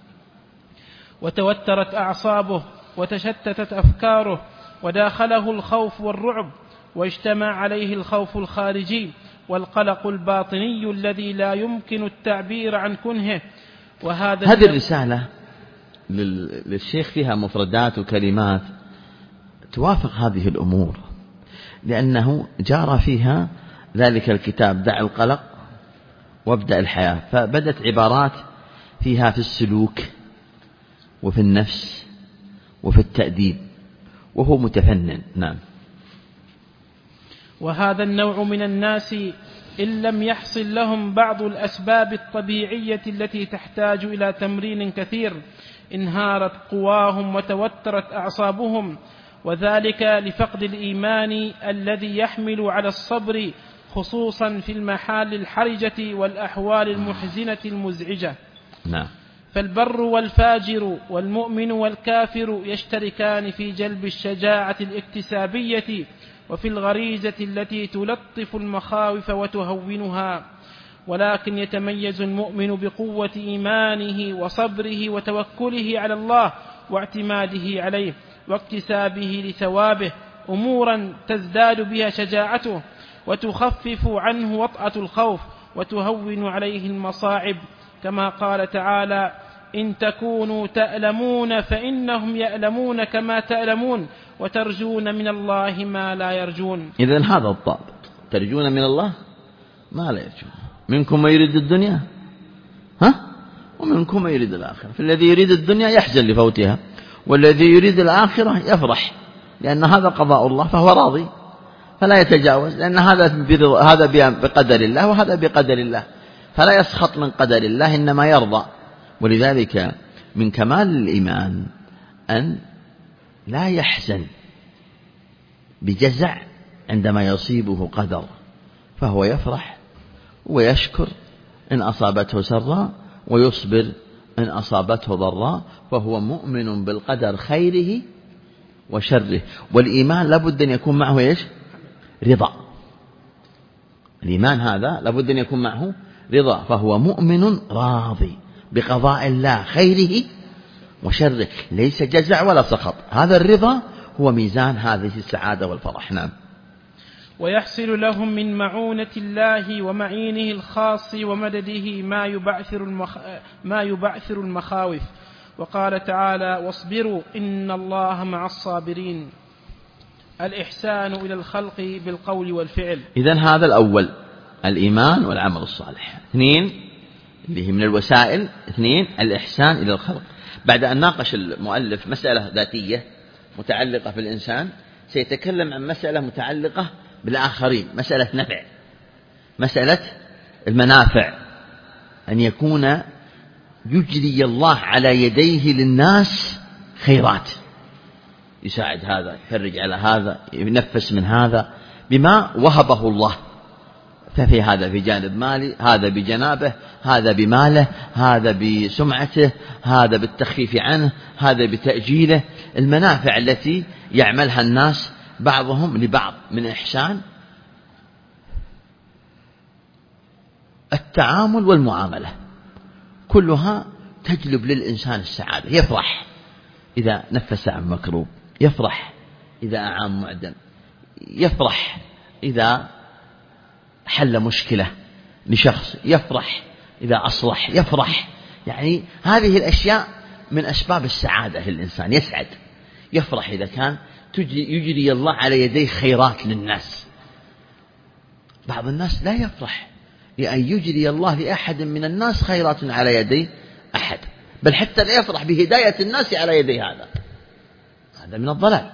وتوترت أعصابه وتشتتت أفكاره وداخله الخوف والرعب، واجتمع عليه الخوف الخارجي والقلق الباطني الذي لا يمكن التعبير عن كنهه. وهذا هذه الرسالة للشيخ فيها مفردات وكلمات توافق هذه الأمور، لأنه جار فيها ذلك الكتاب دع القلق وابدأ الحياة، فبدت عبارات فيها في السلوك وفي النفس وفي التأديب، وهو متفنن. نعم. وهذا النوع من الناس إن لم يحصل لهم بعض الأسباب الطبيعية التي تحتاج إلى تمرين كثير انهارت قواهم وتوترت أعصابهم، وذلك لفقد الإيمان الذي يحمل على الصبر خصوصا في المحال الحرجة والأحوال المحزنة المزعجة. نعم. فالبر والفاجر والمؤمن والكافر يشتركان في جلب الشجاعة الاكتسابية وفي الغريزة التي تلطف المخاوف وتهونها، ولكن يتميز المؤمن بقوة إيمانه وصبره وتوكله على الله واعتماده عليه واكتسابه لثوابه أمورا تزداد بها شجاعته وتخفف عنه وطأة الخوف وتهون عليه المصاعب، كما قال تعالى: إن تكونوا تألمون فإنهم يألمون كما تألمون وترجون من الله ما لا يرجون. إذن هذا الضابط، ترجون من الله ما لا يرجون. منكم ما يريد الدنيا ها ومنكم ما يريد الآخرة، فالذي يريد الدنيا يحزن لفوتها، والذي يريد الآخرة يفرح لأن هذا قضاء الله فهو راضي فلا يتجاوز، لأن هذا هذا بقدر الله وهذا بقدر الله، فلا يسخط من قدر الله إنما يرضى. ولذلك من كمال الإيمان أن لا يحزن بجزع عندما يصيبه قدر، فهو يفرح ويشكر إن أصابته سراء ويصبر إن أصابته ضراء، فهو مؤمن بالقدر خيره وشره. والإيمان لابد أن يكون معه إيش؟ رضا. الإيمان هذا لابد أن يكون معه رضا، فهو مؤمن راضي بقضاء الله خيره وشره، ليس جزع ولا سخط. هذا الرضا هو ميزان هذه السعادة والفرح. نعم. ويحصل لهم من معونة الله ومعينه الخاص ومدده ما يبعثر, المخ... ما يبعثر المخاوف، وقال تعالى: واصبروا إن الله مع الصابرين. الإحسان إلى الخلق بالقول والفعل. إذن هذا الأول الإيمان والعمل الصالح. اثنين اللي هي من الوسائل، اثنين الإحسان إلى الخلق. بعد أن ناقش المؤلف مسألة ذاتية متعلقة في الإنسان، سيتكلم عن مسألة متعلقة بالآخرين، مسألة نفع، مسألة المنافع، أن يكون يجري الله على يديه للناس خيرات، يساعد هذا، يفرج على هذا، ينفس من هذا بما وهبه الله. ففي هذا في جانب مالي، هذا بجنابه، هذا بماله، هذا بسمعته، هذا بالتخفيف عنه، هذا بتأجيله. المنافع التي يعملها الناس بعضهم لبعض من إحسان التعامل والمعاملة، كلها تجلب للإنسان السعادة. يفرح إذا نفس عن مكروب، يفرح إذا أعان معدم، يفرح إذا حل مشكلة لشخص، يفرح إذا أصلح، يفرح. يعني هذه الأشياء من أسباب السعادة للإنسان، يسعد، يفرح إذا كان يجري الله على يديه خيرات للناس. بعض الناس لا يفرح لأن يجري الله لأحد من الناس خيرات على يدي أحد، بل حتى لا يفرح بهداية الناس على يدي هذا، هذا من الضلال.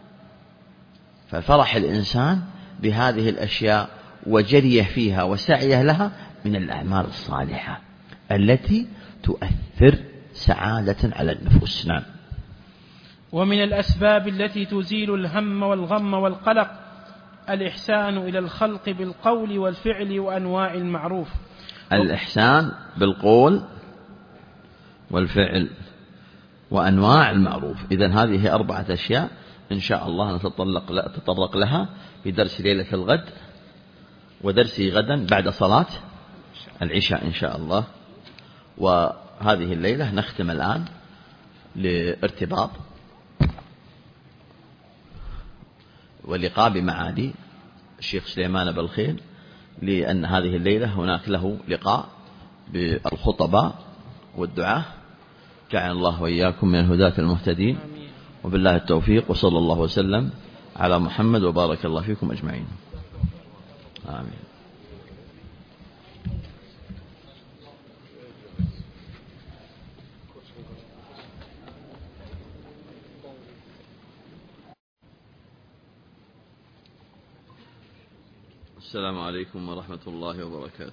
ففرح الإنسان بهذه الأشياء وجريه فيها وسعيه لها من الأعمال الصالحة التي تؤثر سعادة على النفوس. نعم. ومن الأسباب التي تزيل الهم والغم والقلق الإحسان إلى الخلق بالقول والفعل وأنواع المعروف. الإحسان بالقول والفعل وأنواع المعروف. إذن هذه أربعة أشياء إن شاء الله نتطرق لها في درس ليلة الغد ودرسي غدا بعد صلاة العشاء إن شاء الله. وهذه الليلة نختم الآن لارتباط ولقاء بمعالي الشيخ سليمان بالخيل، لأن هذه الليلة هناك له لقاء بالخطباء والدعاة. جعل الله وإياكم من الهداة المهتدين، وبالله التوفيق، وصلى الله وسلم على محمد وبارك الله فيكم أجمعين. آمين. السلام عليكم ورحمة الله وبركاته.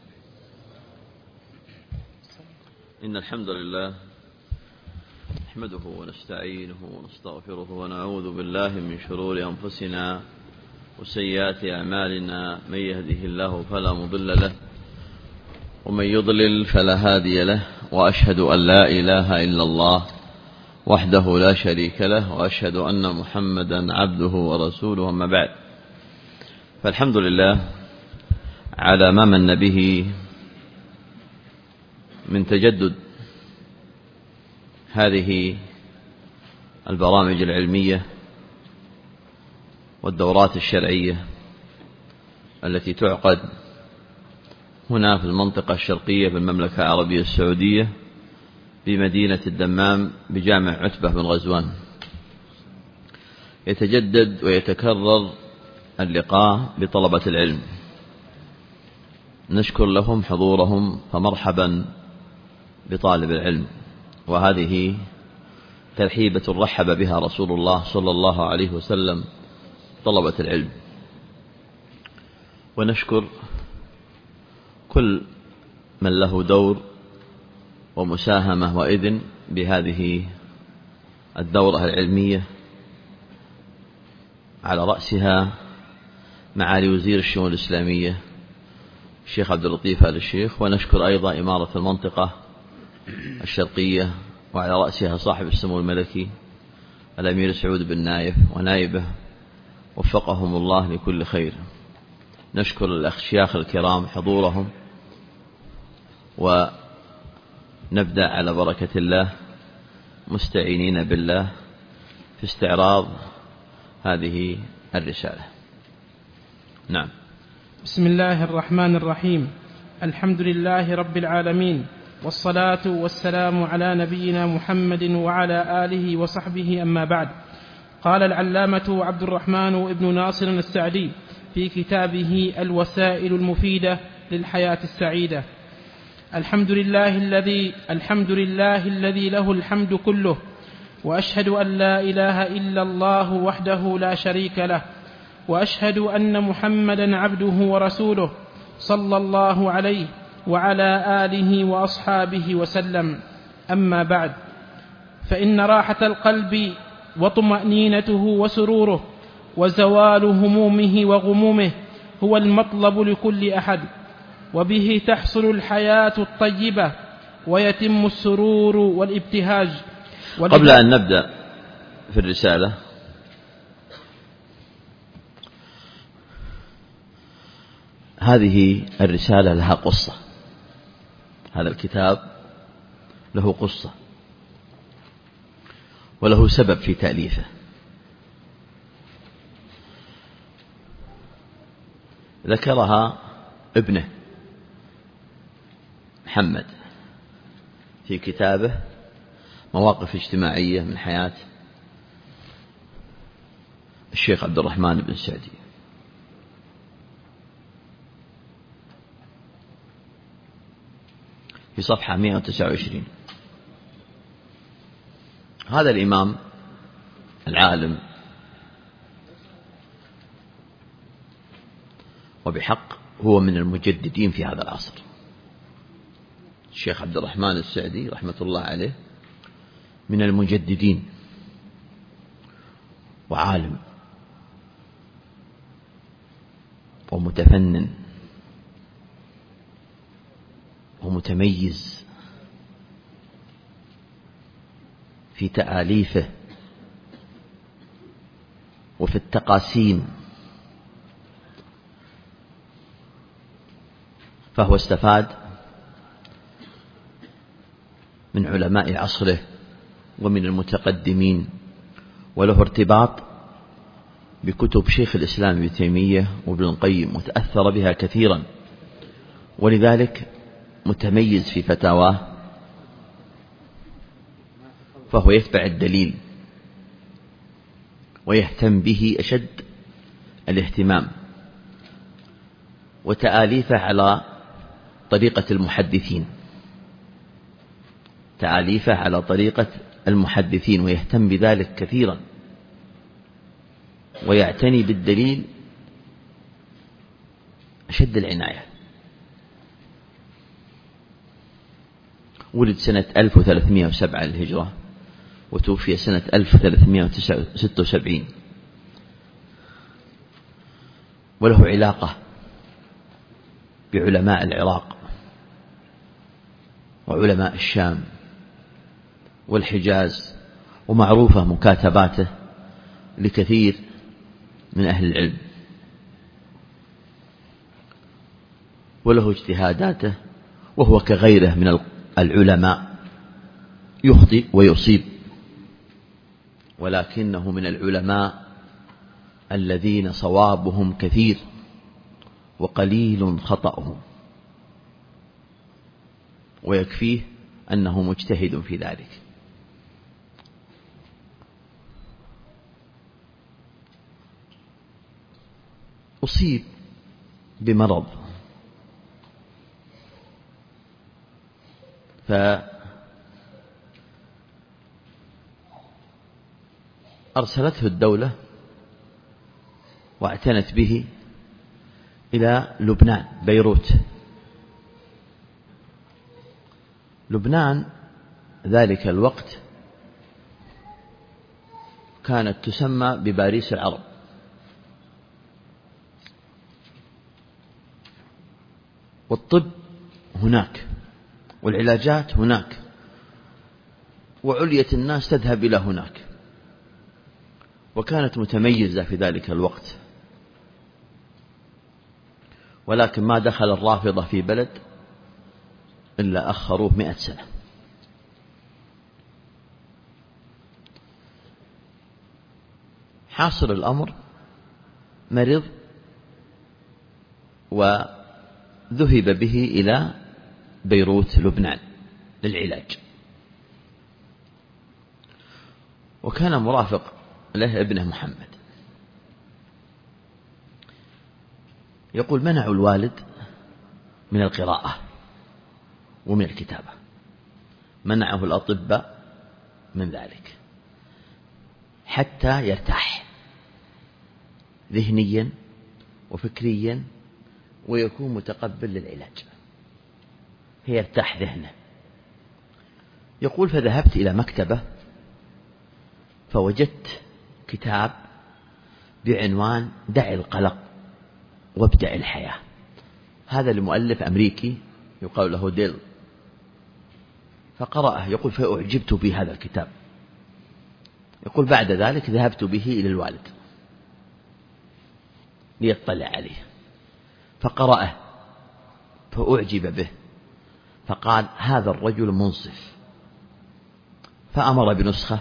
إن الحمد لله نحمده ونستعينه ونستغفره ونعوذ بالله من شرور أنفسنا وسيئات أعمالنا من يهده الله فلا مضل له ومن يضلل فلا هادي له وأشهد أن لا إله إلا الله وحده لا شريك له وأشهد أن محمدا عبده ورسوله. أما بعد، فالحمد لله على ما من به من تجدد هذه البرامج العلمية والدورات الشرعية التي تعقد هنا في المنطقة الشرقية في المملكة العربية السعودية بمدينة الدمام بجامع عتبة بن غزوان. يتجدد ويتكرر اللقاء بطلبة العلم، نشكر لهم حضورهم، فمرحبا بطالب العلم. وهذه ترحيبة رحب بها رسول الله صلى الله عليه وسلم طلبة العلم. ونشكر كل من له دور ومساهمة وإذن بهذه الدورة العلمية، على رأسها معالي وزير الشؤون الإسلامية الشيخ عبد اللطيف آل الشيخ. ونشكر أيضا إمارة المنطقة الشرقية وعلى رأسها صاحب السمو الملكي الأمير سعود بن نايف ونائبه، وفقهم الله لكل خير. نشكر الأشياخ الكرام حضورهم، ونبدأ على بركة الله مستعينين بالله في استعراض هذه الرسالة. نعم. بسم الله الرحمن الرحيم. الحمد لله رب العالمين، والصلاة والسلام على نبينا محمد وعلى آله وصحبه. أما بعد، قال العلامة عبد الرحمن بن ناصر السعدي في كتابه الوسائل المفيدة للحياة السعيدة: الحمد لله الذي الحمد لله الذي له الحمد كله، وأشهد أن لا إله إلا الله وحده لا شريك له، وأشهد أن محمدا عبده ورسوله صلى الله عليه وعلى آله وأصحابه وسلم. أما بعد، فإن راحة القلب وطمأنينته وسروره وزوال همومه وغمومه هو المطلب لكل أحد، وبه تحصل الحياة الطيبة ويتم السرور والابتهاج. قبل أن نبدأ في الرسالة، هذه الرسالة لها قصة، هذا الكتاب له قصة وله سبب في تأليفه. ذكرها ابنه محمد في كتابه مواقف اجتماعية من حياة الشيخ عبد الرحمن بن سعدي. في صفحة مئة وتسعة وعشرين. هذا الإمام العالم وبحق هو من المجددين في هذا العصر. الشيخ عبد الرحمن السعدي رحمة الله عليه من المجددين، وعالم ومتفنن ومتميز في تآليفه وفي التقاسيم، فهو استفاد من علماء عصره ومن المتقدمين، وله ارتباط بكتب شيخ الإسلام ابن تيمية وابن القيم، وتأثر بها كثيرا، ولذلك متميز في فتاواه، فهو يتبع الدليل ويهتم به أشد الاهتمام، وتآليفه على طريقة المحدثين تآليفه على طريقة المحدثين ويهتم بذلك كثيرا، ويعتني بالدليل أشد العناية. ولد سنة ألف وثلاثمائة وسبعة للهجرة، وتوفي سنة ألف وثلاثمائة وستة وسبعين. وله علاقة بعلماء العراق وعلماء الشام والحجاز، ومعروفة مكاتباته لكثير من أهل العلم، وله اجتهاداته، وهو كغيره من العلماء يخطئ ويصيب، ولكنه من العلماء الذين صوابهم كثير وقليل خطأهم، ويكفيه أنه مجتهد في ذلك. أصيب بمرض فأرسلته الدولة واعتنت به إلى لبنان، بيروت. لبنان ذلك الوقت كانت تسمى بباريس العرب، والطب هناك والعلاجات هناك، وعلية الناس تذهب إلى هناك، وكانت متميزة في ذلك الوقت. ولكن ما دخل الرافضة في بلد إلا أخروه مئة سنة. حاصل الأمر مرض وذهب به إلى بيروت لبنان للعلاج، وكان مرافق له ابنه محمد. يقول منعوا الوالد من القراءة ومن الكتابة، منعه الأطباء من ذلك حتى يرتاح ذهنيا وفكريا ويكون متقبل للعلاج، فيرتاح ذهنه. يقول فذهبت إلى مكتبة فوجدت كتاب بعنوان دع القلق وابدأ الحياة. هذا المؤلف أمريكي يقال له ديل، فقرأه. يقول فأعجبت بهذا الكتاب. يقول بعد ذلك ذهبت به إلى الوالد ليطلع عليه، فقرأه فأعجب به، فقال هذا الرجل منصف، فأمر بنسخة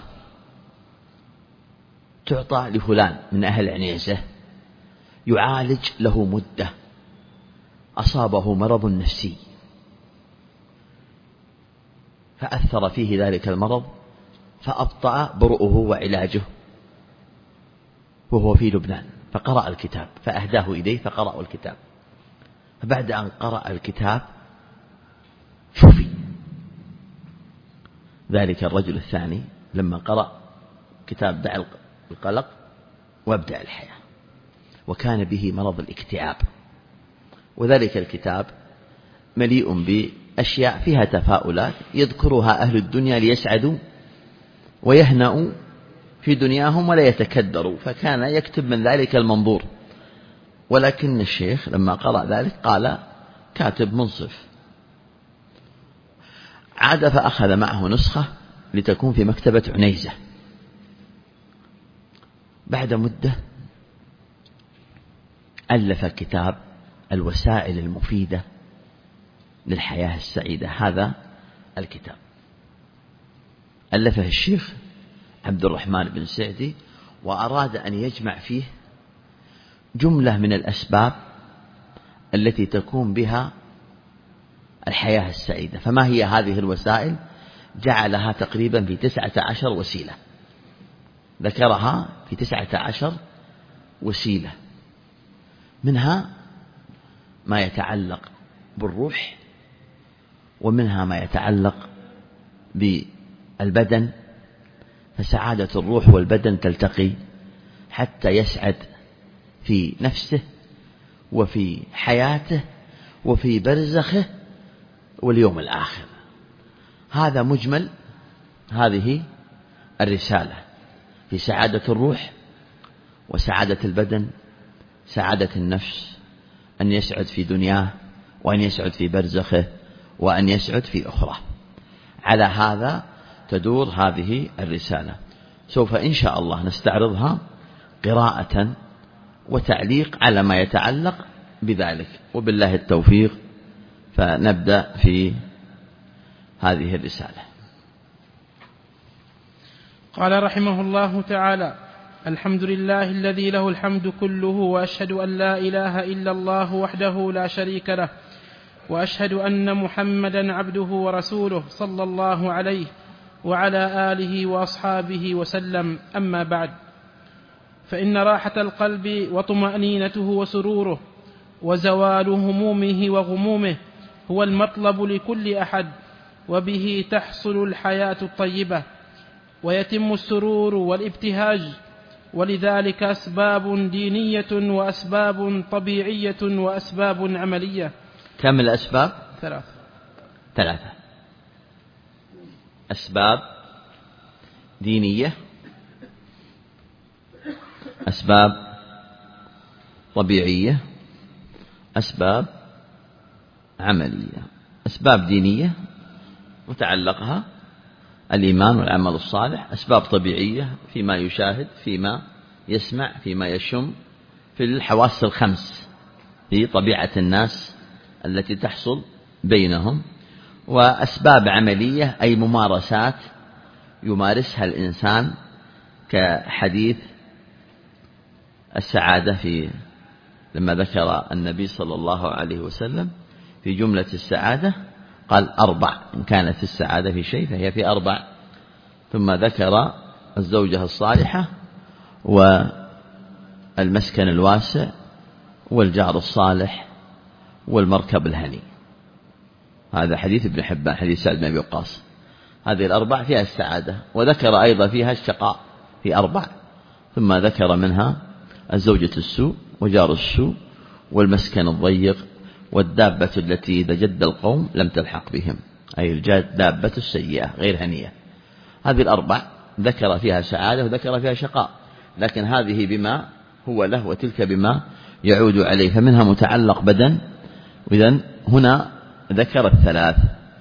تعطى لفلان من أهل عنيزة يعالج له مدة، أصابه مرض نفسي فأثر فيه ذلك المرض، فأبطأ برؤه وعلاجه وهو في لبنان، فقرأ الكتاب فأهداه إليه فقرأ الكتاب. فبعد أن قرأ الكتاب شفي ذلك الرجل الثاني لما قرأ كتاب دع القلق وابدأ الحياة، وكان به مرض الاكتئاب. وذلك الكتاب مليء بأشياء فيها تفاؤلات يذكرها أهل الدنيا ليسعدوا ويهنأوا في دنياهم ولا يتكدروا، فكان يكتب من ذلك المنظور. ولكن الشيخ لما قرأ ذلك قال كاتب منصف. عاد فأخذ معه نسخة لتكون في مكتبة عنيزة. بعد مدة ألف كتاب الوسائل المفيدة للحياة السعيدة. هذا الكتاب ألفه الشيخ عبد الرحمن بن سعدي، وأراد أن يجمع فيه جملة من الأسباب التي تكون بها الحياة السعيدة. فما هي هذه الوسائل؟ جعلها تقريبا في تسعة عشر وسيلة، ذكرها في تسعة عشر وسيلة، منها ما يتعلق بالروح، ومنها ما يتعلق بالبدن، فسعادة الروح والبدن تلتقي حتى يسعد في نفسه وفي حياته وفي برزخه واليوم الآخر. هذا مجمل هذه الرسالة في سعادة الروح وسعادة البدن سعادة النفس أن يسعد في دنياه وأن يسعد في برزخه وأن يسعد في أخرى. على هذا تدور هذه الرسالة. سوف إن شاء الله نستعرضها قراءة وتعليق على ما يتعلق بذلك، وبالله التوفيق. فنبدأ في هذه الرسالة. قال رحمه الله تعالى: الحمد لله الذي له الحمد كله، وأشهد أن لا إله إلا الله وحده لا شريك له، وأشهد أن محمدا عبده ورسوله صلى الله عليه وعلى آله وأصحابه وسلم. أما بعد، فإن راحة القلب وطمأنينته وسروره وزوال همومه وغمومه هو المطلب لكل أحد، وبه تحصل الحياة الطيبة ويتم السرور والابتهاج. ولذلك أسباب دينية وأسباب طبيعية وأسباب عملية. كم الأسباب؟ ثلاثة. ثلاثة أسباب دينية، أسباب طبيعية، أسباب عملية. أسباب دينية متعلقها الإيمان والعمل الصالح، أسباب طبيعية فيما يشاهد، فيما يسمع، فيما يشم، في الحواس الخمس، في طبيعة الناس التي تحصل بينهم. وأسباب عملية أي ممارسات يمارسها الإنسان، كحديث السعادة في لما ذكر النبي صلى الله عليه وسلم في جملة السعادة قال أربع، إن كانت السعادة في شيء فهي في أربع، ثم ذكر الزوجة الصالحة والمسكن الواسع والجار الصالح والمركب الهني. هذا حديث ابن حبان، حديث سعد بن أبي وقاص. هذه الأربع فيها السعادة، وذكر أيضا فيها الشقاء في أربع، ثم ذكر منها الزوجة السوء وجار السوء والمسكن الضيق والدابة التي إذا جد القوم لم تلحق بهم، أي الدابة السيئة غير هنية. هذه الأربع ذكر فيها سعادة وذكر فيها شقاء، لكن هذه بما هو له وتلك بما يعود عليه، فمنها متعلق بدن. وإذن هنا ذكر الثلاث: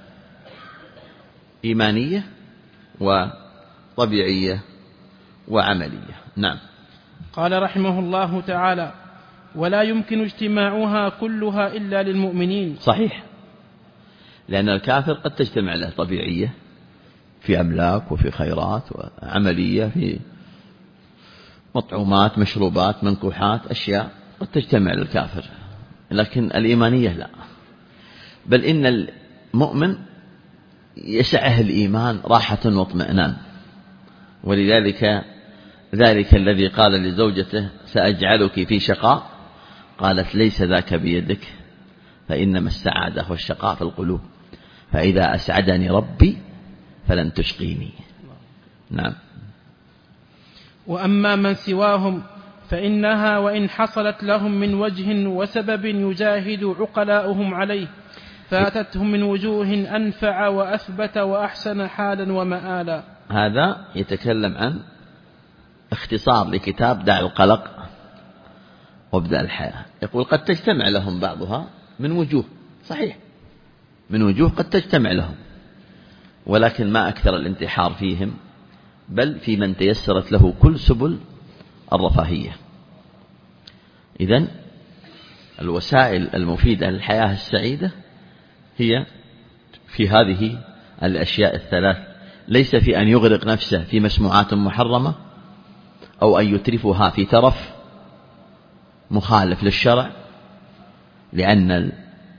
إيمانية وطبيعية وعملية. نعم. قال رحمه الله تعالى: ولا يمكن اجتماعها كلها إلا للمؤمنين. صحيح، لأن الكافر قد تجتمع له طبيعية في أملاك وفي خيرات، وعملية في مطعومات، مشروبات، منكوحات، أشياء قد تجتمع للكافر، لكن الإيمانية لا. بل إن المؤمن يسعه الإيمان راحة واطمئنان. ولذلك ذلك الذي قال لزوجته سأجعلك في شقاء، قالت ليس ذاك بيدك، فإنما السعادة والشقاء في القلوب، فإذا أسعدني ربي فلن تشقيني. نعم. وأما من سواهم فإنها وإن حصلت لهم من وجه وسبب يجاهد عقلاؤهم عليه فاتتهم من وجوه أنفع وأثبت وأحسن حالا ومآلا. هذا يتكلم عن اختصار لكتاب دع القلق وابدأ الحياة. يقول قد تجتمع لهم بعضها من وجوه، صحيح، من وجوه قد تجتمع لهم، ولكن ما أكثر الانتحار فيهم، بل في من تيسرت له كل سبل الرفاهية. إذن الوسائل المفيدة للحياة السعيدة هي في هذه الأشياء الثلاث، ليس في أن يغرق نفسه في مسموعات محرمة أو أن يترفها في ترف مخالف للشرع، لأن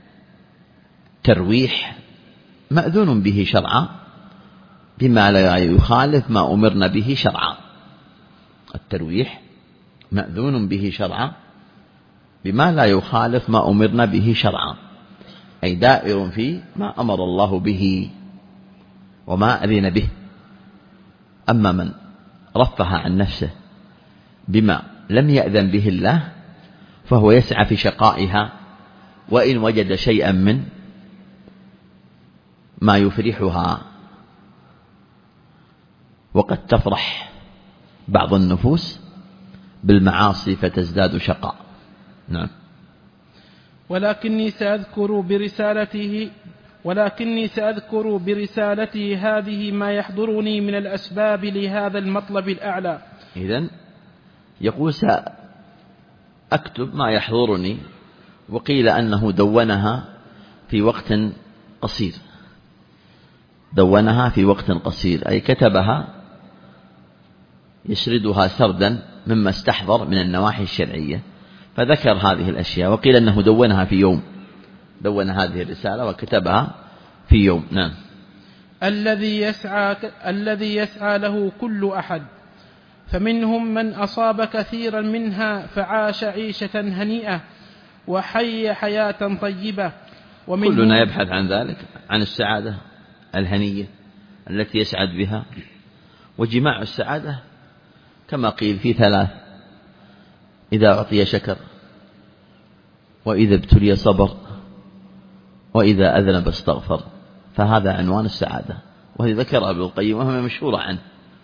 الترويح مأذون به شرعا بما لا يخالف ما أمرنا به شرعا. الترويح مأذون به شرعا بما لا يخالف ما أمرنا به شرعا، أي دائر في ما أمر الله به وما أذن به. أما من رفه عن نفسه بما لم يأذن به الله فهو يسعى في شقائها، وإن وجد شيئا من ما يفرحها. وقد تفرح بعض النفوس بالمعاصي فتزداد شقاء، نعم. ولكني سأذكر برسالته ولكني سأذكر برسالته هذه ما يحضرني من الأسباب لهذا المطلب الأعلى. إذن يقول سأكتب ما يحضرني، وقيل أنه دونها في وقت قصير، دونها في وقت قصير أي كتبها يسردها سردا مما استحضر من النواحي الشرعية، فذكر هذه الأشياء. وقيل أنه دونها في يوم، دون هذه الرسالة وكتبها في يوم. نعم. الذي يسعى الذي يسعى له كل أحد، فمنهم من أصاب كثيرا منها فعاش عيشة هنيئة وحي حياة طيبة، كلنا يبحث عن ذلك، عن السعادة الهنية التي يسعد بها. وجماع السعادة كما قيل في ثلاث: إذا أعطي شكر، وإذا ابتلي صبر، وإذا أذنب استغفر. فهذا عنوان السعادة، وهي ذكرها ابن القيم وهي مشهورة عنه.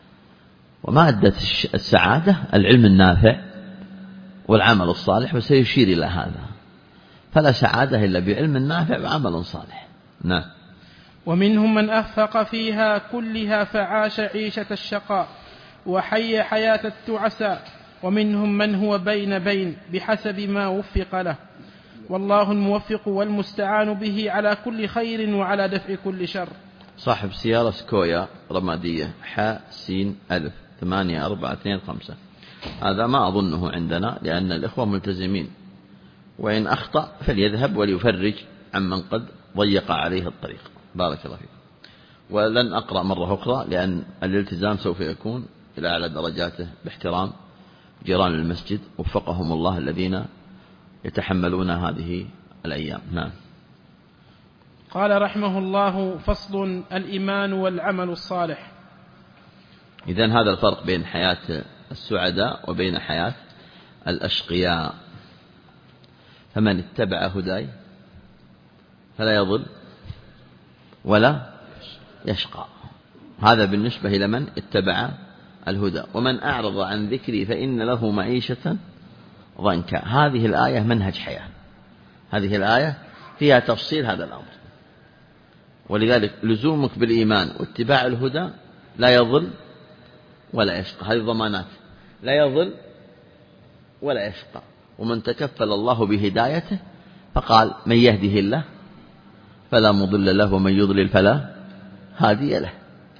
ومادة السعادة العلم النافع والعمل الصالح، وسيشير إلى هذا. فلا سعادة إلا بعلم نافع وعمل صالح. نعم. ومنهم من أخفق فيها كلها فعاش عيشة الشقاء وحي حياة التعساء، ومنهم من هو بين بين بحسب ما وفق له، والله الموفق والمستعان به على كل خير وعلى دفع كل شر. صاحب سيارة سكويا رمادية حاء سين ألف ثمانية أربعة اثنين خمسة، هذا ما أظنه عندنا لأن الإخوة ملتزمين، وإن أخطأ فليذهب وليفرج عمن قد ضيق عليه الطريق. بارك الله فيك. ولن أقرأ مرة أخرى لأن الالتزام سوف يكون إلى أعلى درجاته باحترام جيران المسجد وفقهم الله الذين يتحملون هذه الأيام. نعم. قال رحمه الله: فصل: الإيمان والعمل الصالح. إذن هذا الفرق بين حياة السعداء وبين حياة الأشقياء. فمن اتبع هداي فلا يضل ولا يشقى. هذا بالنسبة إلى من اتبع الهدى. ومن أعرض عن ذكري فإن له معيشة ضنكا. هذه الآية منهج حياة، هذه الآية فيها تفصيل هذا الأمر. ولذلك لزومك بالإيمان واتباع الهدى لا يضل ولا يشقى. هذه ضمانات، لا يضل ولا يشقى. ومن تكفل الله بهدايته فقال: من يهده الله فلا مضل له ومن يضلل فلا هادي له.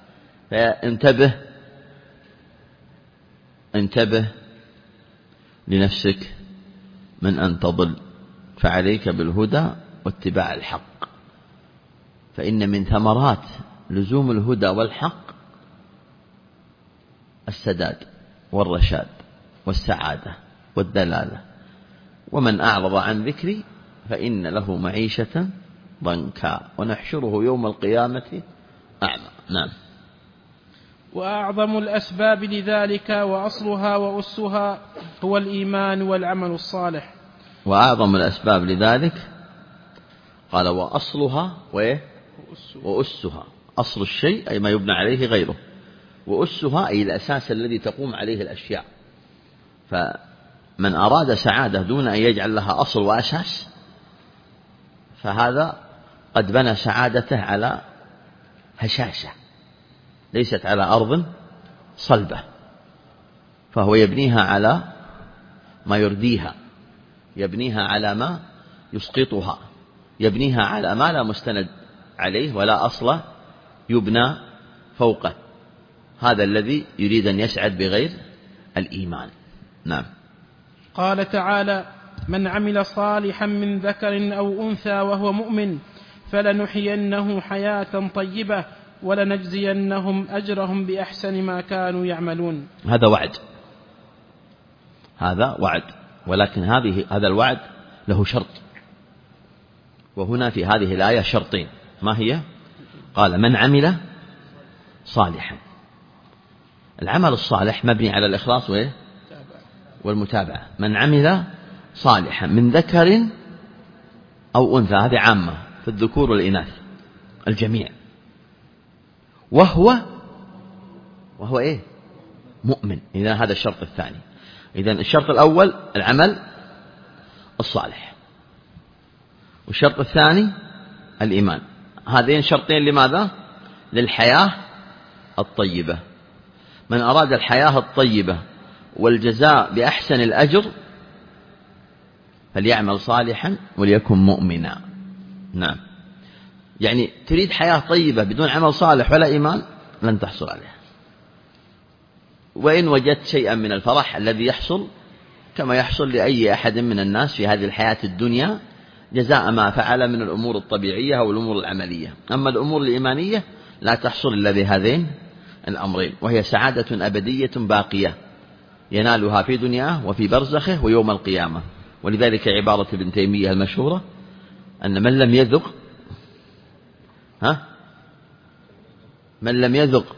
فانتبه انتبه لنفسك من أن تضل، فعليك بالهدى واتباع الحق. فإن من ثمرات لزوم الهدى والحق السداد والرشاد والسعادة والدلالة. ومن أعرض عن ذكري فإن له معيشة ضنكا ونحشره يوم القيامة أعمى. نعم. وأعظم الأسباب لذلك وأصلها وأسها هو الإيمان والعمل الصالح. وأعظم الأسباب لذلك قال: وأصلها وأسها. أصل الشيء أي ما يبنى عليه غيره، وأسها أي الأساس الذي تقوم عليه الأشياء. فمن أراد سعادة دون أن يجعل لها أصل وأساس فهذا قد بنى سعادته على هشاشة ليست على أرض صلبة، فهو يبنيها على ما يرديها، يبنيها على ما يسقطها، يبنيها على ما لا مستند عليه ولا أصل يبنى فوقه. هذا الذي يريد أن يسعد بغير الإيمان. نعم. قال تعالى: من عمل صالحا من ذكر أو أنثى وهو مؤمن فلنحيينه حياة طيبة ولنجزينهم أجرهم بأحسن ما كانوا يعملون. هذا وعد، هذا وعد، ولكن هذه هذا الوعد له شرط. وهنا في هذه الآية شرطين. ما هي؟ قال: من عمل صالحا. العمل الصالح مبني على الإخلاص والمتابعة. من عمل صالحا من ذكر أو أنثى، هذه عامة في الذكور والإناث الجميع. وهو وهو إيه؟ مؤمن. إذن هذا الشرط الثاني. إذن الشرط الأول العمل الصالح. والشرط الثاني الإيمان. هذين شرطين لماذا؟ للحياة الطيبة. من أراد الحياة الطيبة والجزاء بأحسن الأجر فليعمل صالحا وليكن مؤمنا. نعم، يعني تريد حياة طيبة بدون عمل صالح ولا إيمان لن تحصل عليها. وإن وجدت شيئا من الفرح الذي يحصل كما يحصل لأي أحد من الناس في هذه الحياة الدنيا جزاء ما فعل من الأمور الطبيعية أو الأمور العملية. أما الأمور الإيمانية لا تحصل إلا بهذين الأمرين، وهي سعادة أبدية باقية ينالها في دنياه وفي برزخه ويوم القيامة. ولذلك عبارة ابن تيمية المشهورة أن من لم يذق ها من لم يذق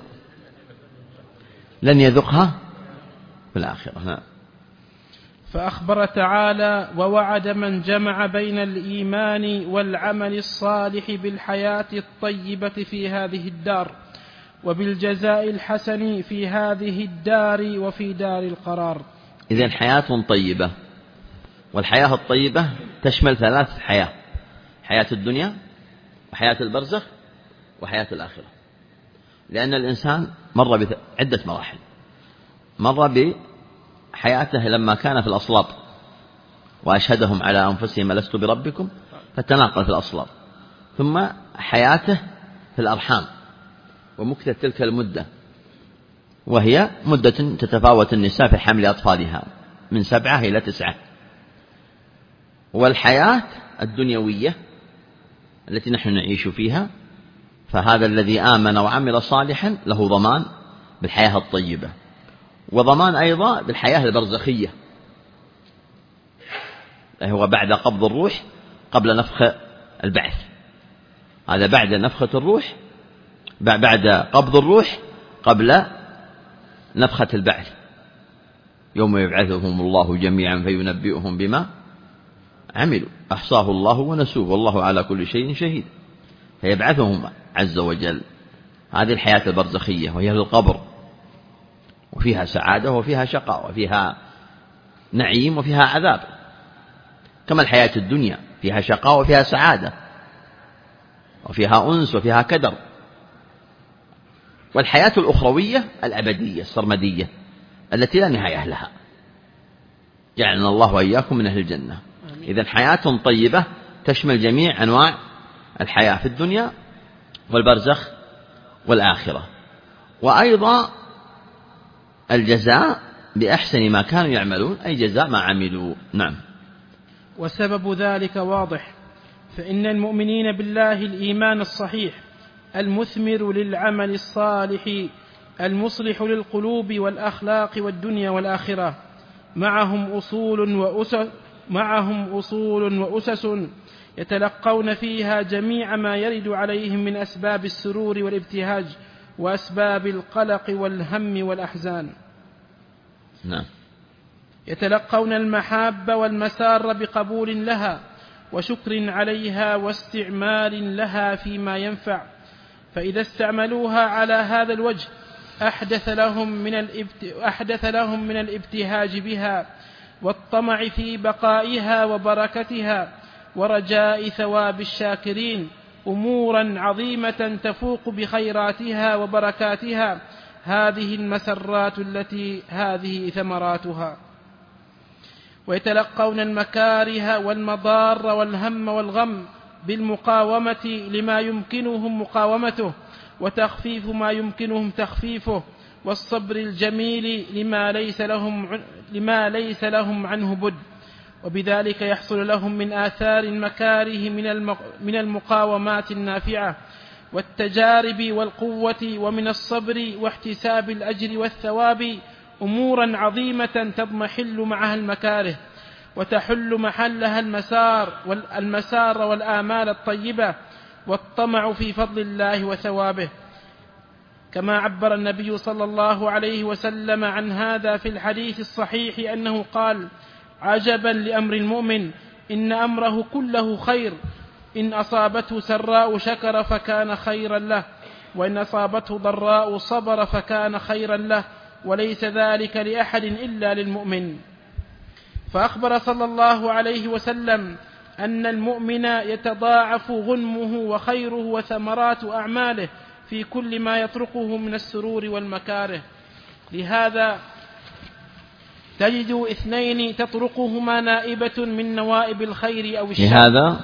لن يذقها في الآخرة. فأخبر تعالى: ووعد من جمع بين الإيمان والعمل الصالح بالحياة الطيبة في هذه الدار وبالجزاء الحسن في هذه الدار وفي دار القرار. إذن حياة طيبة، والحياة الطيبة تشمل ثلاث حياة: حياة الدنيا وحياة البرزخ وحياة الآخرة. لأن الإنسان مر بعدة مراحل. مر بحياته لما كان في الأصلاب وأشهدهم على أنفسهم ألست بربكم فتناقل في الأصلاب، ثم حياته في الأرحام ومكثت تلك المدة، وهي مدة تتفاوت النساء في حمل أطفالها من سبعة إلى تسعة. والحياة الدنيوية التي نحن نعيش فيها، فهذا الذي آمن وعمل صالحا له ضمان بالحياة الطيبة، وضمان أيضا بالحياة البرزخية، هو بعد قبض الروح قبل نفخ البعث. هذا بعد نفخة الروح، بعد قبض الروح قبل نفخة البعث، يوم يبعثهم الله جميعا فينبئهم بما عملوا أحصاه الله ونسوه والله على كل شيء شهيد. فيبعثهم عز وجل. هذه الحياة البرزخية وهي القبر، وفيها سعادة وفيها شقاء وفيها نعيم وفيها عذاب، كما الحياة الدنيا فيها شقاء وفيها سعادة وفيها أنس وفيها كدر. والحياة الأخروية الأبدية السرمدية التي لا نهاية لها، جعلنا الله وإياكم من أهل الجنة. إذن حياة طيبة تشمل جميع أنواع الحياة في الدنيا والبرزخ والآخرة، وأيضا الجزاء بأحسن ما كانوا يعملون، أي جزاء ما عملوا. نعم. وسبب ذلك واضح، فإن المؤمنين بالله الإيمان الصحيح المثمر للعمل الصالح المصلح للقلوب والأخلاق والدنيا والآخرة، معهم أصول وأسس معهم أصول وأسس يتلقون فيها جميع ما يرد عليهم من أسباب السرور والابتهاج وأسباب القلق والهم والأحزان. نعم. يتلقون المحاب والمسار بقبول لها وشكر عليها واستعمال لها فيما ينفع، فإذا استعملوها على هذا الوجه أحدث لهم من الابت... أحدث لهم من الابتهاج بها والطمع في بقائها وبركتها ورجاء ثواب الشاكرين أمورا عظيمة تفوق بخيراتها وبركاتها هذه المسرات التي هذه ثمراتها. ويتلقون المكاره والمضار والهم والغم بالمقاومة لما يمكنهم مقاومته وتخفيف ما يمكنهم تخفيفه والصبر الجميل لما ليس لهم, لما ليس لهم عنه بد، وبذلك يحصل لهم من آثار المكاره من المقاومات النافعة والتجارب والقوة ومن الصبر واحتساب الأجر والثواب أمورا عظيمة تضمحل معها المكاره وتحل محلها المسار والمسار والآمال الطيبة والطمع في فضل الله وثوابه، كما عبر النبي صلى الله عليه وسلم عن هذا في الحديث الصحيح أنه قال: عجبا لأمر المؤمن إن أمره كله خير، إن أصابته سراء شكر فكان خيرا له، وإن أصابته ضراء صبر فكان خيرا له، وليس ذلك لأحد إلا للمؤمن. فأخبر صلى الله عليه وسلم أن المؤمن يتضاعف غنمه وخيره وثمرات أعماله في كل ما يطرقه من السرور والمكاره. لهذا تجد اثنين تطرقهما نائبة من نوائب الخير أو الشر. لهذا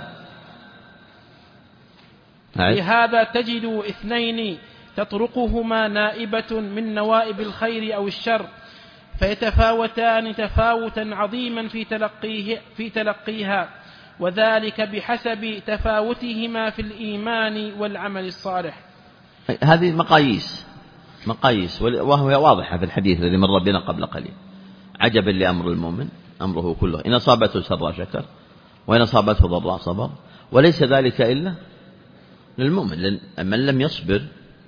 لهذا تجد اثنين تطرقهما نائبة من نوائب الخير أو الشر، فيتفاوتان تفاوتا عظيما في تلقيه في تلقيها، وذلك بحسب تفاوتهما في الإيمان والعمل الصالح. هذه مقاييس مقاييس وهي واضحة في الحديث الذي مر بنا قبل قليل. عجبا لأمر المؤمن أمره كله، إن أصابته سراء شكر وإن أصابته ضراء صبر، وليس ذلك إلا للمؤمن. من لم يصبر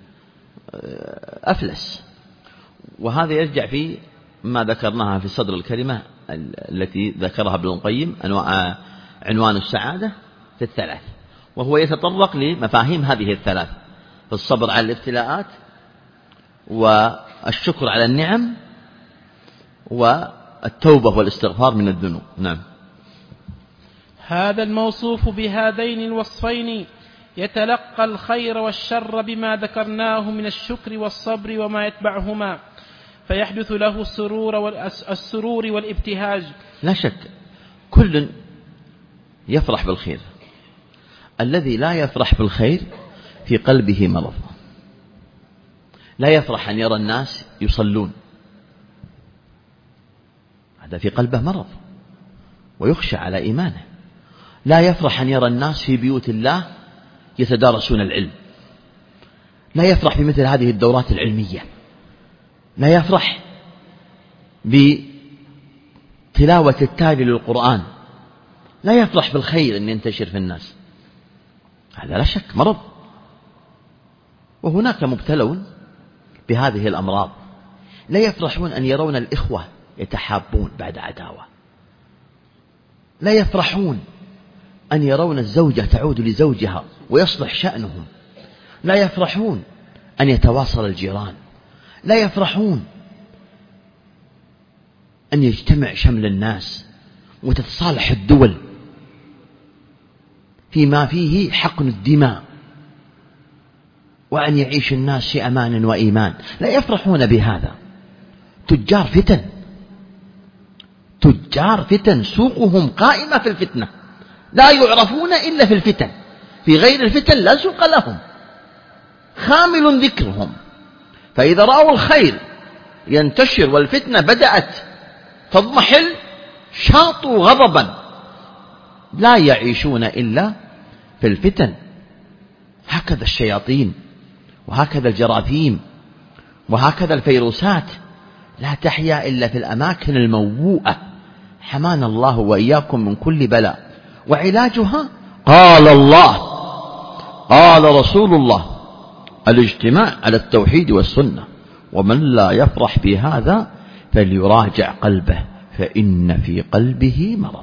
أفلس. وهذا يرجع في ما ذكرناها في صدر الكلمة التي ذكرها ابن القيم، أنواع عنوان السعادة في الثلاث، وهو يتطرق لمفاهيم هذه الثلاث: في الصبر على الابتلاءات، والشكر على النعم، والتوبة والاستغفار من الذنوب. نعم. هذا الموصوف بهذين الوصفين يتلقى الخير والشر بما ذكرناه من الشكر والصبر وما يتبعهما، فيحدث له السرور والسرور والابتهاج. لا شك كل يفرح بالخير. الذي لا يفرح بالخير في قلبه مرض. لا يفرح أن يرى الناس يصلون، هذا في قلبه مرض ويخشى على إيمانه. لا يفرح أن يرى الناس في بيوت الله يتدارسون العلم. لا يفرح بمثل هذه الدورات العلمية. لا يفرح بتلاوة التالي للقرآن. لا يفرح بالخير أن ينتشر في الناس. هذا لا شك مرض. وهناك مبتلون بهذه الأمراض لا يفرحون أن يرون الإخوة يتحابون بعد عداوة. لا يفرحون أن يرون الزوجة تعود لزوجها ويصلح شأنهم. لا يفرحون أن يتواصل الجيران. لا يفرحون أن يجتمع شمل الناس وتتصالح الدول فيما فيه حقن الدماء، وأن يعيش الناس في أمان وإيمان. لا يفرحون بهذا. تجار فتن، تجار فتن سوقهم قائمة في الفتنة، لا يعرفون إلا في الفتن، في غير الفتن لا سوق لهم، خامل ذكرهم. فإذا رأوا الخير ينتشر والفتنة بدأت تضمحل شاطوا غضبا، لا يعيشون إلا في الفتن. هكذا الشياطين، وهكذا الجراثيم، وهكذا الفيروسات لا تحيا إلا في الأماكن الموبوءة. حمانا الله وإياكم من كل بلاء. وعلاجها قال الله قال رسول الله: الاجتماع على التوحيد والسنة، ومن لا يفرح بهذا فليراجع قلبه فإن في قلبه مرض.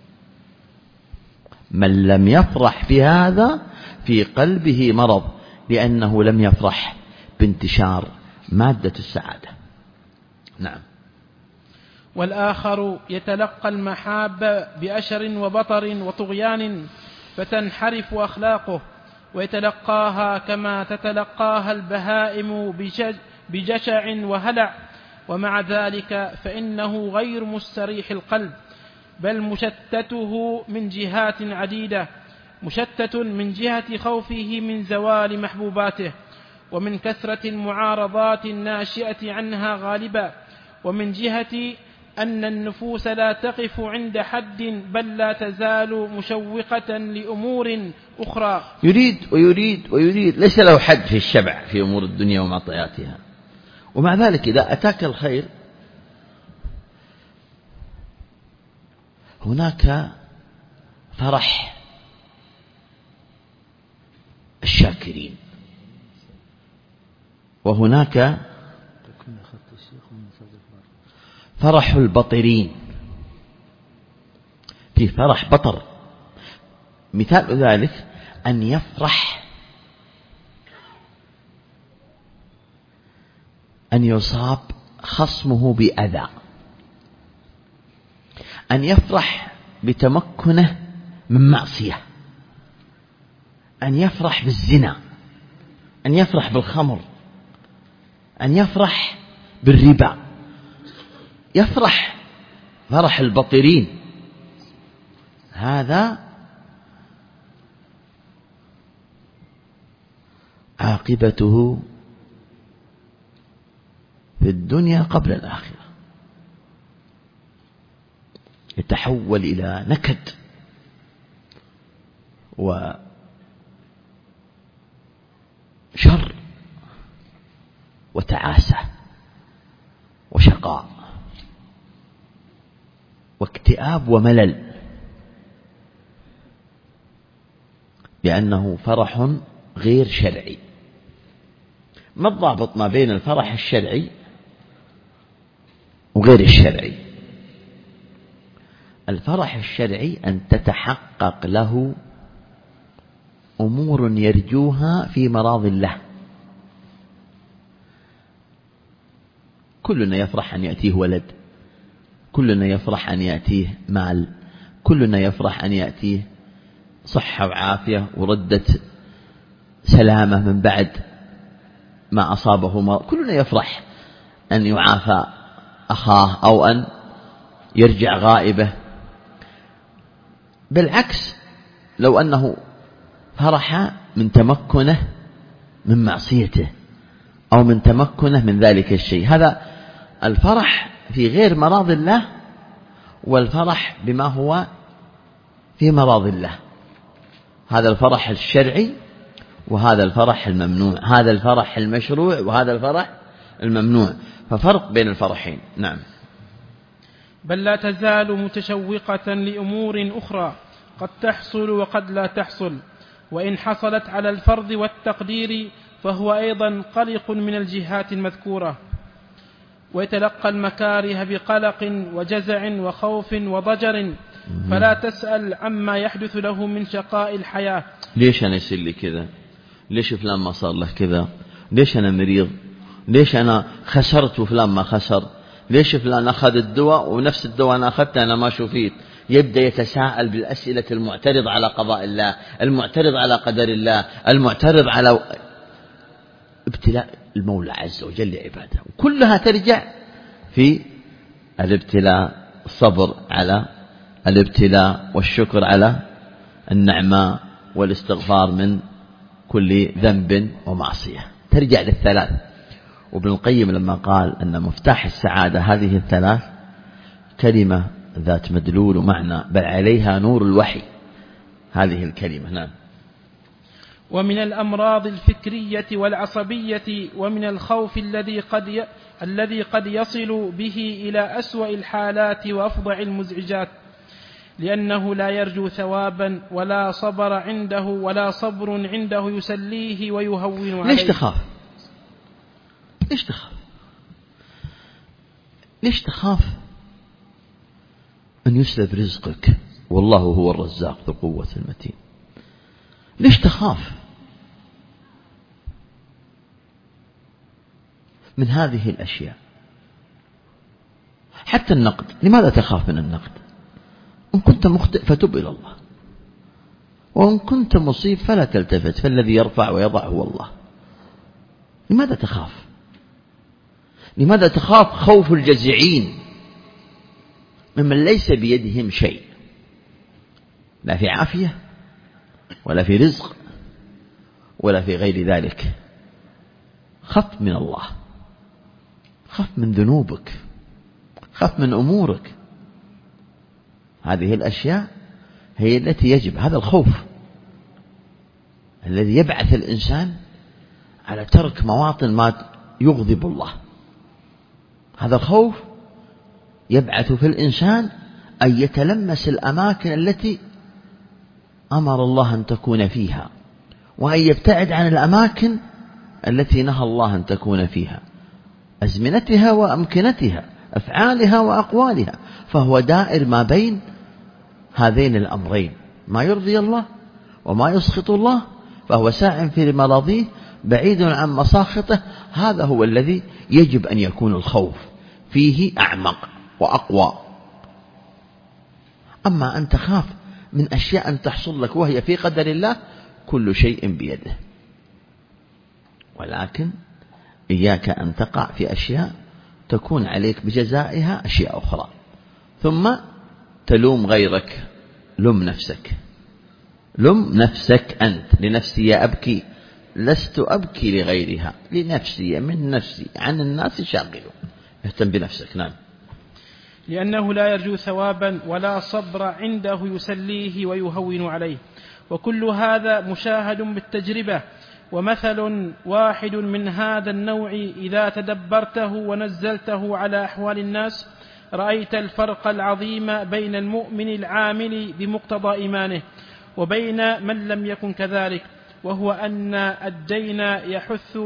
من لم يفرح بهذا في قلبه مرض، لأنه لم يفرح بانتشار مادة السعادة. نعم. والآخر يتلقى المحاب بأشر وبطر وطغيان فتنحرف أخلاقه، ويتلقاها كما تتلقاها البهائم بجشع وهلع، ومع ذلك فإنه غير مستريح القلب، بل مشتته من جهات عديدة. مشتت من جهة خوفه من زوال محبوباته، ومن كثرة المعارضات الناشئة عنها غالبا، ومن جهة أن النفوس لا تقف عند حد، بل لا تزال مشوقة لأمور أخرى. يريد ويريد ويريد، ليس له حد في الشبع في أمور الدنيا ومعطياتها. ومع ذلك إذا أتاك الخير هناك فرح الشاكرين، وهناك فرح البطرين. في فرح بطر، مثال ذلك أن يفرح أن يصاب خصمه بأذى، أن يفرح بتمكنه من معصية، أن يفرح بالزنا، أن يفرح بالخمر، أن يفرح بالربا، يفرح فرح البطرين. هذا عاقبته في الدنيا قبل الآخرة، يتحول إلى نكد وشر وتعاسة وشقاء واكتئاب وملل، لأنه فرح غير شرعي. ما الضابط ما بين الفرح الشرعي وغير الشرعي؟ الفرح الشرعي أن تتحقق له أمور يرجوها في مراض الله. كلنا يفرح أن يأتيه ولد، كلنا يفرح أن يأتيه مال، كلنا يفرح أن يأتيه صحة وعافية وردة سلامة من بعد ما أصابه مرض، كلنا يفرح أن يعافى أخاه أو أن يرجع غائبه. بالعكس، لو أنه فرح من تمكنه من معصيته أو من تمكنه من ذلك الشيء، هذا الفرح في غير مراض الله، والفرح بما هو في مراض الله. هذا الفرح الشرعي وهذا الفرح الممنوع، هذا الفرح المشروع وهذا الفرح الممنوع، ففرق بين الفرحين. نعم. بل لا تزال متشوقة لأمور أخرى قد تحصل وقد لا تحصل، وإن حصلت على الفرض والتقدير فهو أيضا قلق من الجهات المذكورة، ويتلقى المكاره بقلق وجزع وخوف وضجر، فلا تسأل عما يحدث له من شقاء الحياة. ليش أنا يصير لي كذا؟ ليش فلان ما صار له كذا؟ ليش أنا مريض؟ ليش أنا خسرت وفلان ما خسر؟ ليش فلان أخذ الدواء ونفس الدواء أنا أخذته أنا ما شفيت؟ يبدأ يتساءل بالأسئلة المعترض على قضاء الله، المعترض على قدر الله، المعترض على ابتلاء المولى عز وجل لعباده، كلها ترجع في الابتلاء، الصبر على الابتلاء والشكر على النعمة والاستغفار من كل ذنب ومعصية، ترجع للثلاث. وابن القيم لما قال أن مفتاح السعادة هذه الثلاث، كلمة ذات مدلول ومعنى، بل عليها نور الوحي هذه الكلمة. نعم. ومن الأمراض الفكرية والعصبية ومن الخوف الذي قد ي... الذي قد يصل به إلى أسوأ الحالات وأفظع المزعجات، لأنه لا يرجو ثوابا ولا صبر عنده ولا صبر عنده يسليه ويهون عليه. ليش تخاف؟ ليش تخاف؟ ليش تخاف أن يسلب رزقك والله هو الرزاق ذو القوة المتين؟ ليش تخاف من هذه الأشياء؟ حتى النقد، لماذا تخاف من النقد؟ إن كنت مخطئ فتب إلى الله، وإن كنت مصيب فلا تلتفت، فالذي يرفع ويضع هو الله. لماذا تخاف؟ لماذا تخاف خوف الجزعين ممن ليس بيدهم شيء، لا في عافية ولا في رزق ولا في غير ذلك؟ خف من الله، خف من ذنوبك، خف من أمورك. هذه الأشياء هي التي يجب، هذا الخوف الذي يبعث الإنسان على ترك مواطن ما يغضب الله. هذا الخوف يبعث في الإنسان أن يتلمس الأماكن التي أمر الله أن تكون فيها، وأن يبتعد عن الأماكن التي نهى الله أن تكون فيها، أزمنتها وأمكنتها، أفعالها وأقوالها. فهو دائر ما بين هذين الأمرين، ما يرضي الله وما يسخط الله، فهو ساع في مراضيه بعيد عن مساخطه. هذا هو الذي يجب أن يكون الخوف فيه أعمق وأقوى. أما أن تخاف من أشياء أن تحصل لك وهي في قدر الله، كل شيء بيده، ولكن إياك أن تقع في أشياء تكون عليك بجزائها أشياء أخرى، ثم تلوم غيرك. لم نفسك، لم نفسك أنت. لنفسي أبكي، لست أبكي لغيرها، لنفسي، من نفسي، عن الناس شاغل. اهتم بنفسك. نعم. لأنه لا يرجو ثوابا ولا صبر عنده يسليه ويهون عليه، وكل هذا مشاهد بالتجربة. ومثل واحد من هذا النوع إذا تدبرته ونزلته على أحوال الناس رأيت الفرق العظيم بين المؤمن العامل بمقتضى إيمانه وبين من لم يكن كذلك، وهو أن الدين يحث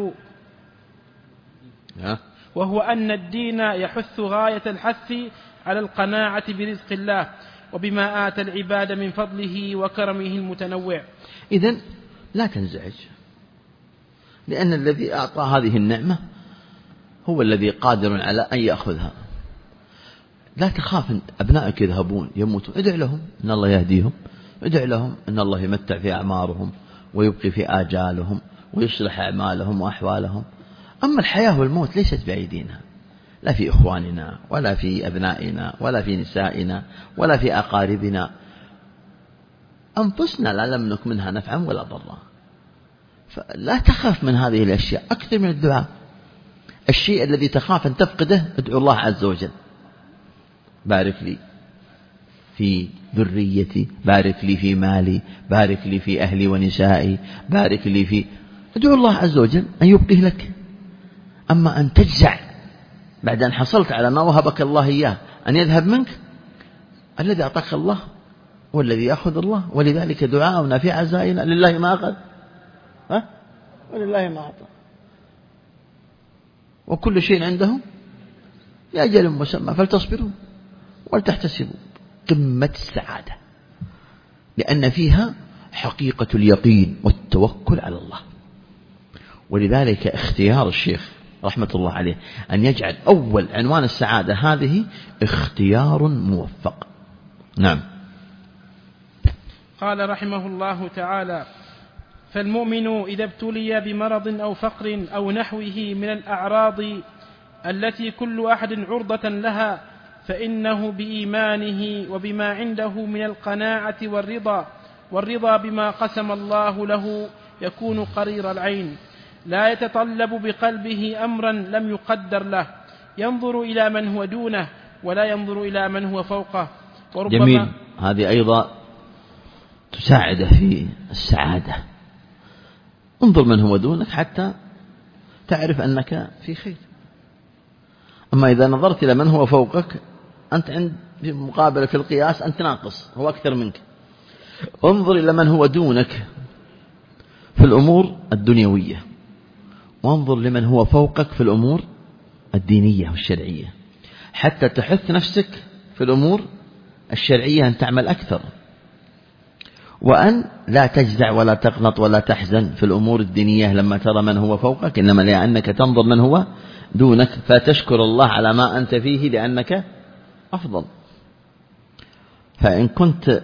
وهو أن الدين يحث غاية الحث على القناعة برزق الله وبما آتى العباد من فضله وكرمه المتنوع. إذن لا تنزعج، لأن الذي أعطى هذه النعمة هو الذي قادر على أن يأخذها. لا تخاف أن أبنائك يذهبون يموتون، ادع لهم أن الله يهديهم، ادع لهم أن الله يمتع في أعمارهم ويبقي في آجالهم ويصلح أعمالهم وأحوالهم. أما الحياة والموت ليست بعيدينها، لا في إخواننا ولا في أبنائنا ولا في نسائنا ولا في أقاربنا. أنفسنا لا نملك منها نفعا ولا ضرا، فلا تخاف من هذه الأشياء. أكثر من الدعاء. الشيء الذي تخاف أن تفقده ادعو الله عز وجل. بارك لي في ذريتي، بارك لي في مالي، بارك لي في أهلي ونسائي، بارك لي في، ادعو الله عز وجل أن يبقيه لك. أما أن تجزع بعد أن حصلت على ما وهبك الله إياه أن يذهب منك، الذي أعطاك الله والذي يأخذ الله. ولذلك دعاؤنا في عزائنا لله ما أخذ ها؟ ولله ما أعطى، وكل شيء عنده لأجل مسمى فلتصبروا ولتحتسبوا. قمة السعادة، لأن فيها حقيقة اليقين والتوكل على الله. ولذلك اختيار الشيخ رحمة الله عليه أن يجعل أول عنوان السعادة هذه اختيار موفق. نعم. قال رحمه الله تعالى: فالمؤمن إذا ابتلي بمرض أو فقر أو نحوه من الأعراض التي كل أحد عرضة لها، فإنه بإيمانه وبما عنده من القناعة والرضا والرضا بما قسم الله له يكون قرير العين، لا يتطلب بقلبه أمرا لم يقدر له، ينظر إلى من هو دونه ولا ينظر إلى من هو فوقه. وربما جميل. هذه أيضا تساعد في السعادة. انظر من هو دونك حتى تعرف أنك في خير. أما إذا نظرت إلى من هو فوقك، أنت عند في مقابلة في القياس أنت ناقص، هو أكثر منك. انظر إلى من هو دونك في الأمور الدنيوية، وانظر لمن هو فوقك في الأمور الدينية والشرعية، حتى تحث نفسك في الأمور الشرعية أن تعمل أكثر، وأن لا تجزع ولا تقنط ولا تحزن في الأمور الدينية لما ترى من هو فوقك، إنما لأنك تنظر من هو دونك فتشكر الله على ما أنت فيه لأنك أفضل. فإن كنت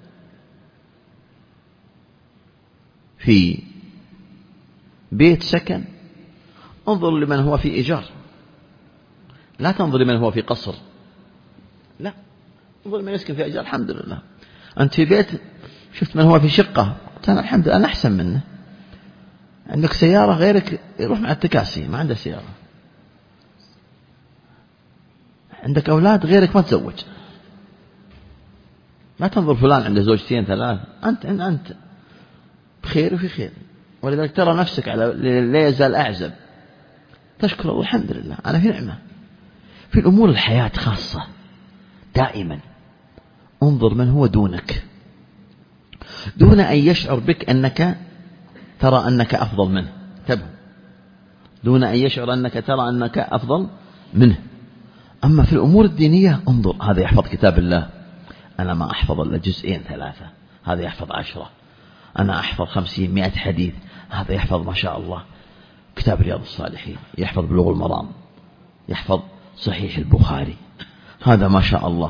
في بيت سكن انظر لمن هو في إيجار، لا تنظر لمن هو في قصر، لا، انظر لمن يسكن في إيجار. الحمد لله. أنت في بيت شفت من هو في شقة، أنا الحمد لله أنا أحسن منه. عندك سيارة غيرك يروح مع التكاسي ما عنده سيارة، عندك أولاد غيرك ما تزوج. ما تنظر فلان عنده زوجتين ثلاث، أنت أنت بخير وفي خير. ولذلك ترى نفسك على لا يزال أعزب، تشكر الله الحمد لله أنا في نعمة. في الأمور الحياة خاصة دائما انظر من هو دونك دون أن يشعر بك أنك ترى أنك أفضل منه، تبه دون أن يشعر أنك ترى أنك أفضل منه. أما في الأمور الدينية انظر، هذا يحفظ كتاب الله، أنا ما أحفظ إلا جزئين ثلاثة، هذا يحفظ عشرة، أنا أحفظ خمسين مئة حديث، هذا يحفظ ما شاء الله كتاب رياض الصالحين، يحفظ بلوغ المرام، يحفظ صحيح البخاري، هذا ما شاء الله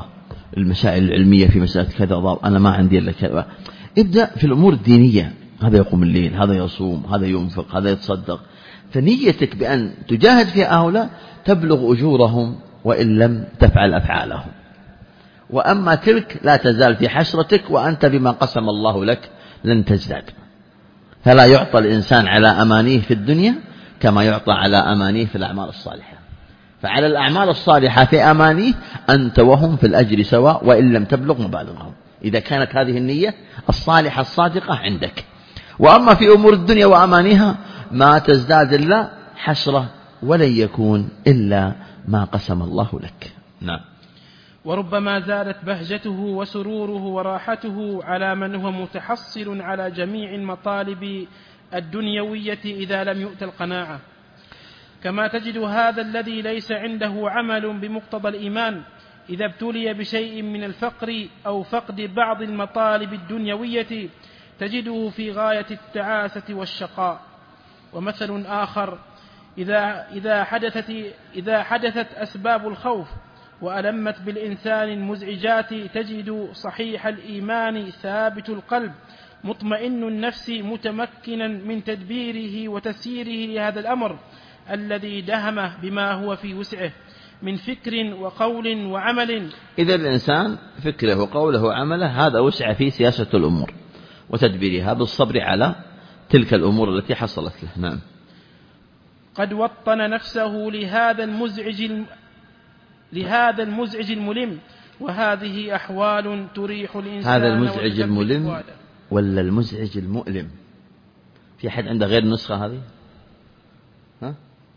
المسائل العلمية في مسألة كذا ضار أنا ما عندي إلا كذا. ابدأ في الأمور الدينية، هذا يقوم الليل، هذا يصوم، هذا ينفق، هذا يتصدق، فنيتك بأن تجاهد في هؤلاء تبلغ أجورهم وإن لم تفعل أفعالهم. وأما تلك لا تزال في حسرتك وأنت بما قسم الله لك لن تزداد. فلا يعطى الإنسان على أمانيه في الدنيا كما يعطى على أمانيه في الأعمال الصالحة. فعلى الأعمال الصالحة في أمانيه أنت وهم في الأجر سواء وإن لم تبلغ مبالغهم، إذا كانت هذه النية الصالحة الصادقة عندك. وأما في أمور الدنيا وأمانيها ما تزداد إلا حسرة ولن يكون إلا ما قسم الله لك. نعم. وربما زادت بهجته وسروره وراحته على من هو متحصل على جميع المطالب الدنيوية إذا لم يؤت القناعة، كما تجد هذا الذي ليس عنده عمل بمقتضى الإيمان إذا ابتلي بشيء من الفقر أو فقد بعض المطالب الدنيوية تجده في غاية التعاسة والشقاء. ومثل آخر، إذا, إذا, حدثت إذا حدثت أسباب الخوف وألمت بالإنسان المزعجات تجد صحيح الإيمان ثابت القلب مطمئن النفس متمكنا من تدبيره وتسييره لهذا الأمر الذي دهمه بما هو في وسعه من فكر وقول وعمل. إذا الإنسان فكره وقوله وعمله هذا وسع في سياسة الأمور وتدبيرها بالصبر على تلك الأمور التي حصلت له. نعم. قد وطن نفسه لهذا المزعج لهذا المزعج الملم، وهذه أحوال تريح الإنسان. هذا المزعج الملم ولا المزعج المؤلم؟ في أحد عنده غير النسخة هذه؟ ها؟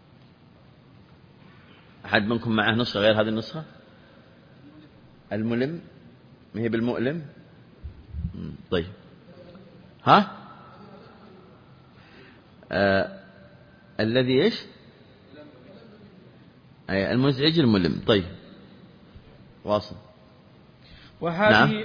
أحد منكم معه نسخة غير هذه النسخة؟ الملم ما هي بالمؤلم؟ طيب ها؟ آه الذي إيش؟ أي المزعج الملم. طيب واصل. وهذه نعم.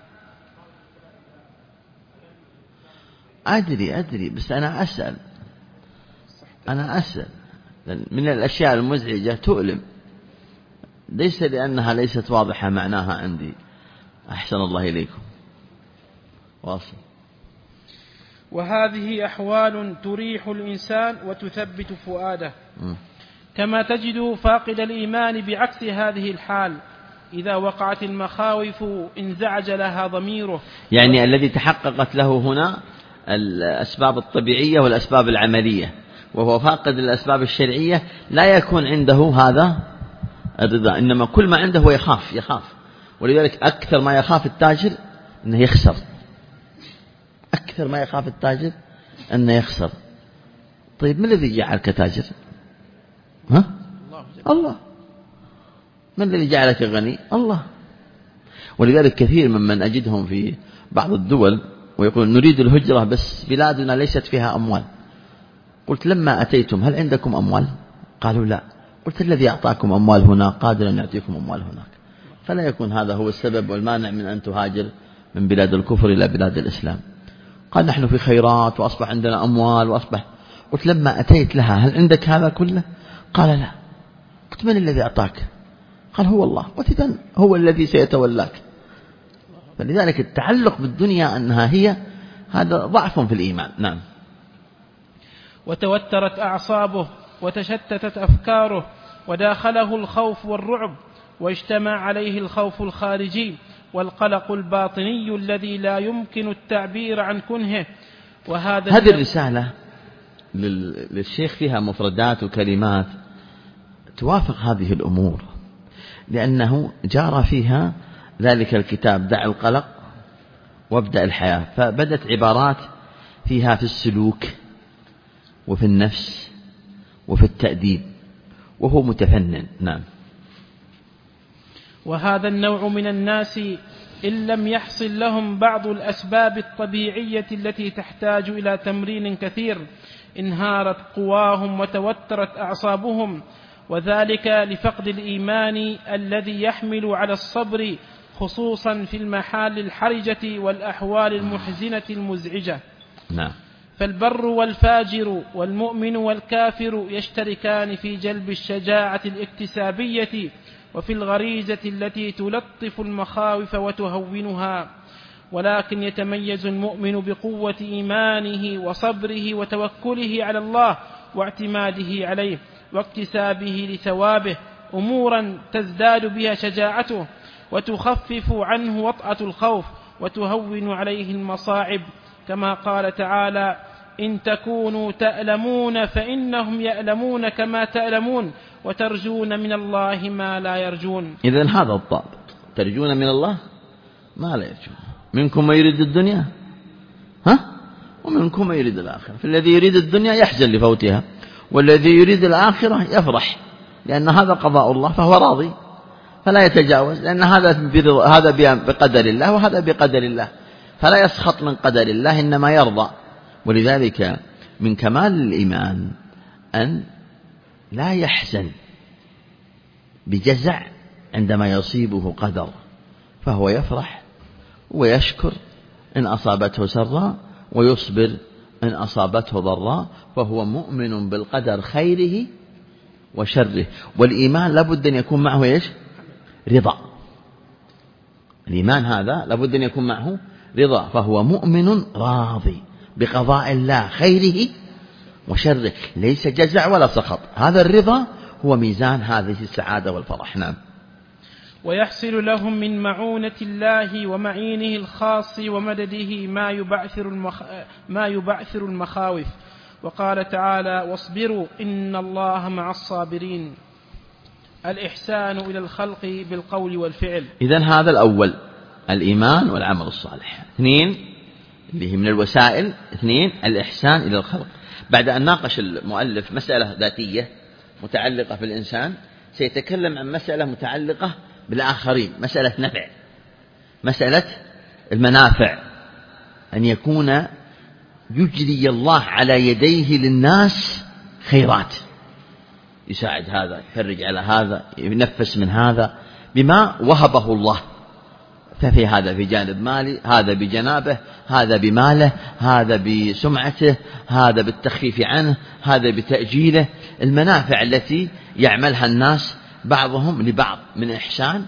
أدري أدري بس أنا أسأل أنا أسأل من الأشياء المزعجة تؤلم، ليس لأنها ليست واضحة معناها عندي. أحسن الله إليكم. واصل. وهذه أحوال تريح الإنسان وتثبت فؤاده. م. كما تجد فاقد الإيمان بعكس هذه الحال إذا وقعت المخاوف انزعج لها ضميره. يعني و... الذي تحققت له هنا الأسباب الطبيعية والأسباب العملية، وهو فاقد الأسباب الشرعية لا يكون عنده هذا الرضا، إنما كل ما عنده هو يخاف يخاف ولذلك أكثر ما يخاف التاجر أنه يخسر، أكثر ما يخاف التاجر أنه يخسر. طيب من الذي جعلك تاجر؟ ها؟ الله. من الذي جعلك غني؟ الله. ولذلك كثير ممن أجدهم في بعض الدول ويقول نريد الهجرة بس بلادنا ليست فيها أموال. قلت لما أتيتم هل عندكم أموال؟ قالوا لا. قلت الذي أعطاكم أموال هنا قادر أن يعطيكم أموال هناك، فلا يكون هذا هو السبب والمانع من أن تهاجر من بلاد الكفر إلى بلاد الإسلام. قال نحن في خيرات وأصبح عندنا أموال وأصبح. قلت لما أتيت لها هل عندك هذا كله؟ قال لا. قلت من الذي أعطاك؟ قال هو الله. قلت إذن هو الذي سيتولاك. فلذلك التعلق بالدنيا أنها هي هذا ضعف في الإيمان. نعم. وتوترت أعصابه وتشتتت أفكاره وداخله الخوف والرعب واجتمع عليه الخوف الخارجي والقلق الباطني الذي لا يمكن التعبير عن كنهه. وهذا هذه الرسالة للشيخ فيها مفردات وكلمات توافق هذه الأمور، لأنه جار فيها ذلك الكتاب دع القلق وابدأ الحياة، فبدت عبارات فيها في السلوك وفي النفس وفي التأديب، وهو متفنن. نعم. وهذا النوع من الناس إن لم يحصل لهم بعض الأسباب الطبيعية التي تحتاج إلى تمرين كثير انهارت قواهم وتوترت أعصابهم، وذلك لفقد الإيمان الذي يحمل على الصبر خصوصا في المحال الحرجة والأحوال المحزنة المزعجة. نعم. فالبر والفاجر والمؤمن والكافر يشتركان في جلب الشجاعة الاكتسابية وفي الغريزة التي تلطف المخاوف وتهونها، ولكن يتميز المؤمن بقوة إيمانه وصبره وتوكله على الله واعتماده عليه واكتسابه لثوابه أمورا تزداد بها شجاعته وتخفف عنه وطأة الخوف وتهون عليه المصاعب، كما قال تعالى: إن تكونوا تألمون فإنهم يألمون كما تألمون وترجون من الله ما لا يرجون. إذن هذا الضابط، ترجون من الله ما لا يرجون. منكم من يريد الدنيا ها ومنكم من يريد الآخرة، فالذي يريد الدنيا يحزن لفوتها، والذي يريد الآخرة يفرح لأن هذا قضاء الله فهو راضي فلا يتجاوز، لأن هذا هذا بقدر الله وهذا بقدر الله، فلا يسخط من قدر الله إنما يرضى. ولذلك من كمال الإيمان أن لا يحزن بجزع عندما يصيبه قدر، فهو يفرح ويشكر إن أصابته سراء ويصبر إن أصابته ضراء، فهو مؤمن بالقدر خيره وشره. والإيمان لابد أن يكون معه إيش؟ رضا. الإيمان هذا لابد أن يكون معه رضا، فهو مؤمن راضي بقضاء الله خيره وشره، ليس جزع ولا سخط. هذا الرضا هو ميزان هذه السعادة والفرح. نعم. ويحصل لهم من معونة الله ومعينه الخاص ومدده ما يبعثر, المخ... ما يبعثر المخاوف، وقال تعالى: واصبروا إن الله مع الصابرين. الإحسان إلى الخلق بالقول والفعل. إذن هذا الأول الإيمان والعمل الصالح. اثنين اللي هي من الوسائل. اثنين الإحسان إلى الخلق. بعد أن ناقش المؤلف مسألة ذاتية متعلقة بالإنسان، سيتكلم عن مسألة متعلقة بالآخرين، مسألة نفع، مسألة المنافع، أن يكون يجري الله على يديه للناس خيرات، يساعد هذا، يفرج على هذا، ينفس من هذا بما وهبه الله، ففي هذا في جانب مالي، هذا بجنابه، هذا بماله، هذا بسمعته، هذا بالتخفيف عنه، هذا بتأجيله. المنافع التي يعملها الناس بعضهم لبعض من إحسان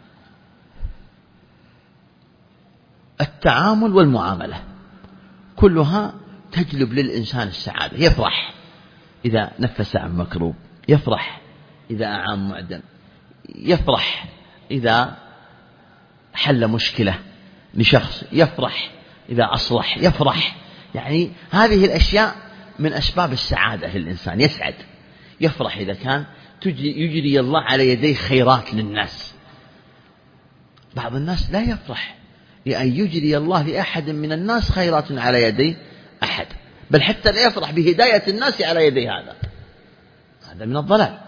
التعامل والمعاملة، كلها تجلب للإنسان السعادة. يفرح إذا نفس عن مكروب، يفرح إذا أعان معدم، يفرح إذا حل مشكلة لشخص، يفرح إذا أصلح، يفرح. يعني هذه الأشياء من أسباب السعادة للإنسان، يسعد، يفرح إذا كان يجري الله على يديه خيرات للناس. بعض الناس لا يفرح لأن يجري الله لأحد من الناس خيرات على يدي أحد، بل حتى لا يفرح بهداية الناس على يدي هذا، هذا من الضلال.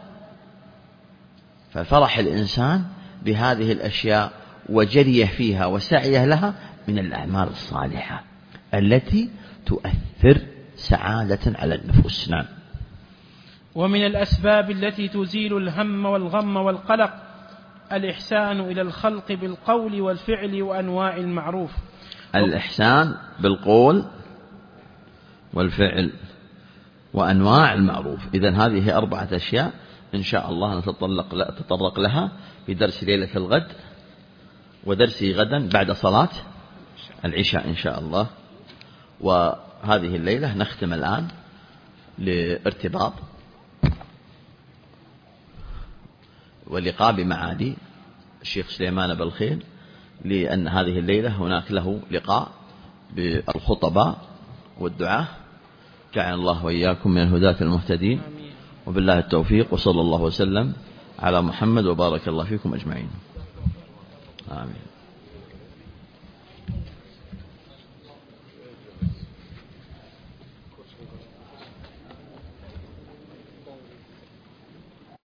ففرح الإنسان بهذه الأشياء وجريه فيها وسعيه لها من الأعمال الصالحة التي تؤثر سعادة على النفوس. نعم. ومن الأسباب التي تزيل الهم والغم والقلق الإحسان إلى الخلق بالقول والفعل وأنواع المعروف. الإحسان بالقول والفعل وأنواع المعروف. إذن هذه أربعة أشياء إن شاء الله نتطرق لها في درس ليلة الغد ودرسي غدا بعد صلاة العشاء إن شاء الله. وهذه الليلة نختم الآن لارتباط واللقاء بمعالي الشيخ سليمان بالخيل، لأن هذه الليلة هناك له لقاء بالخطباء والدعاة. جعل الله وإياكم من الهداة المهتدين، وبالله التوفيق، وصلى الله وسلم على محمد وبارك الله فيكم أجمعين. آمين.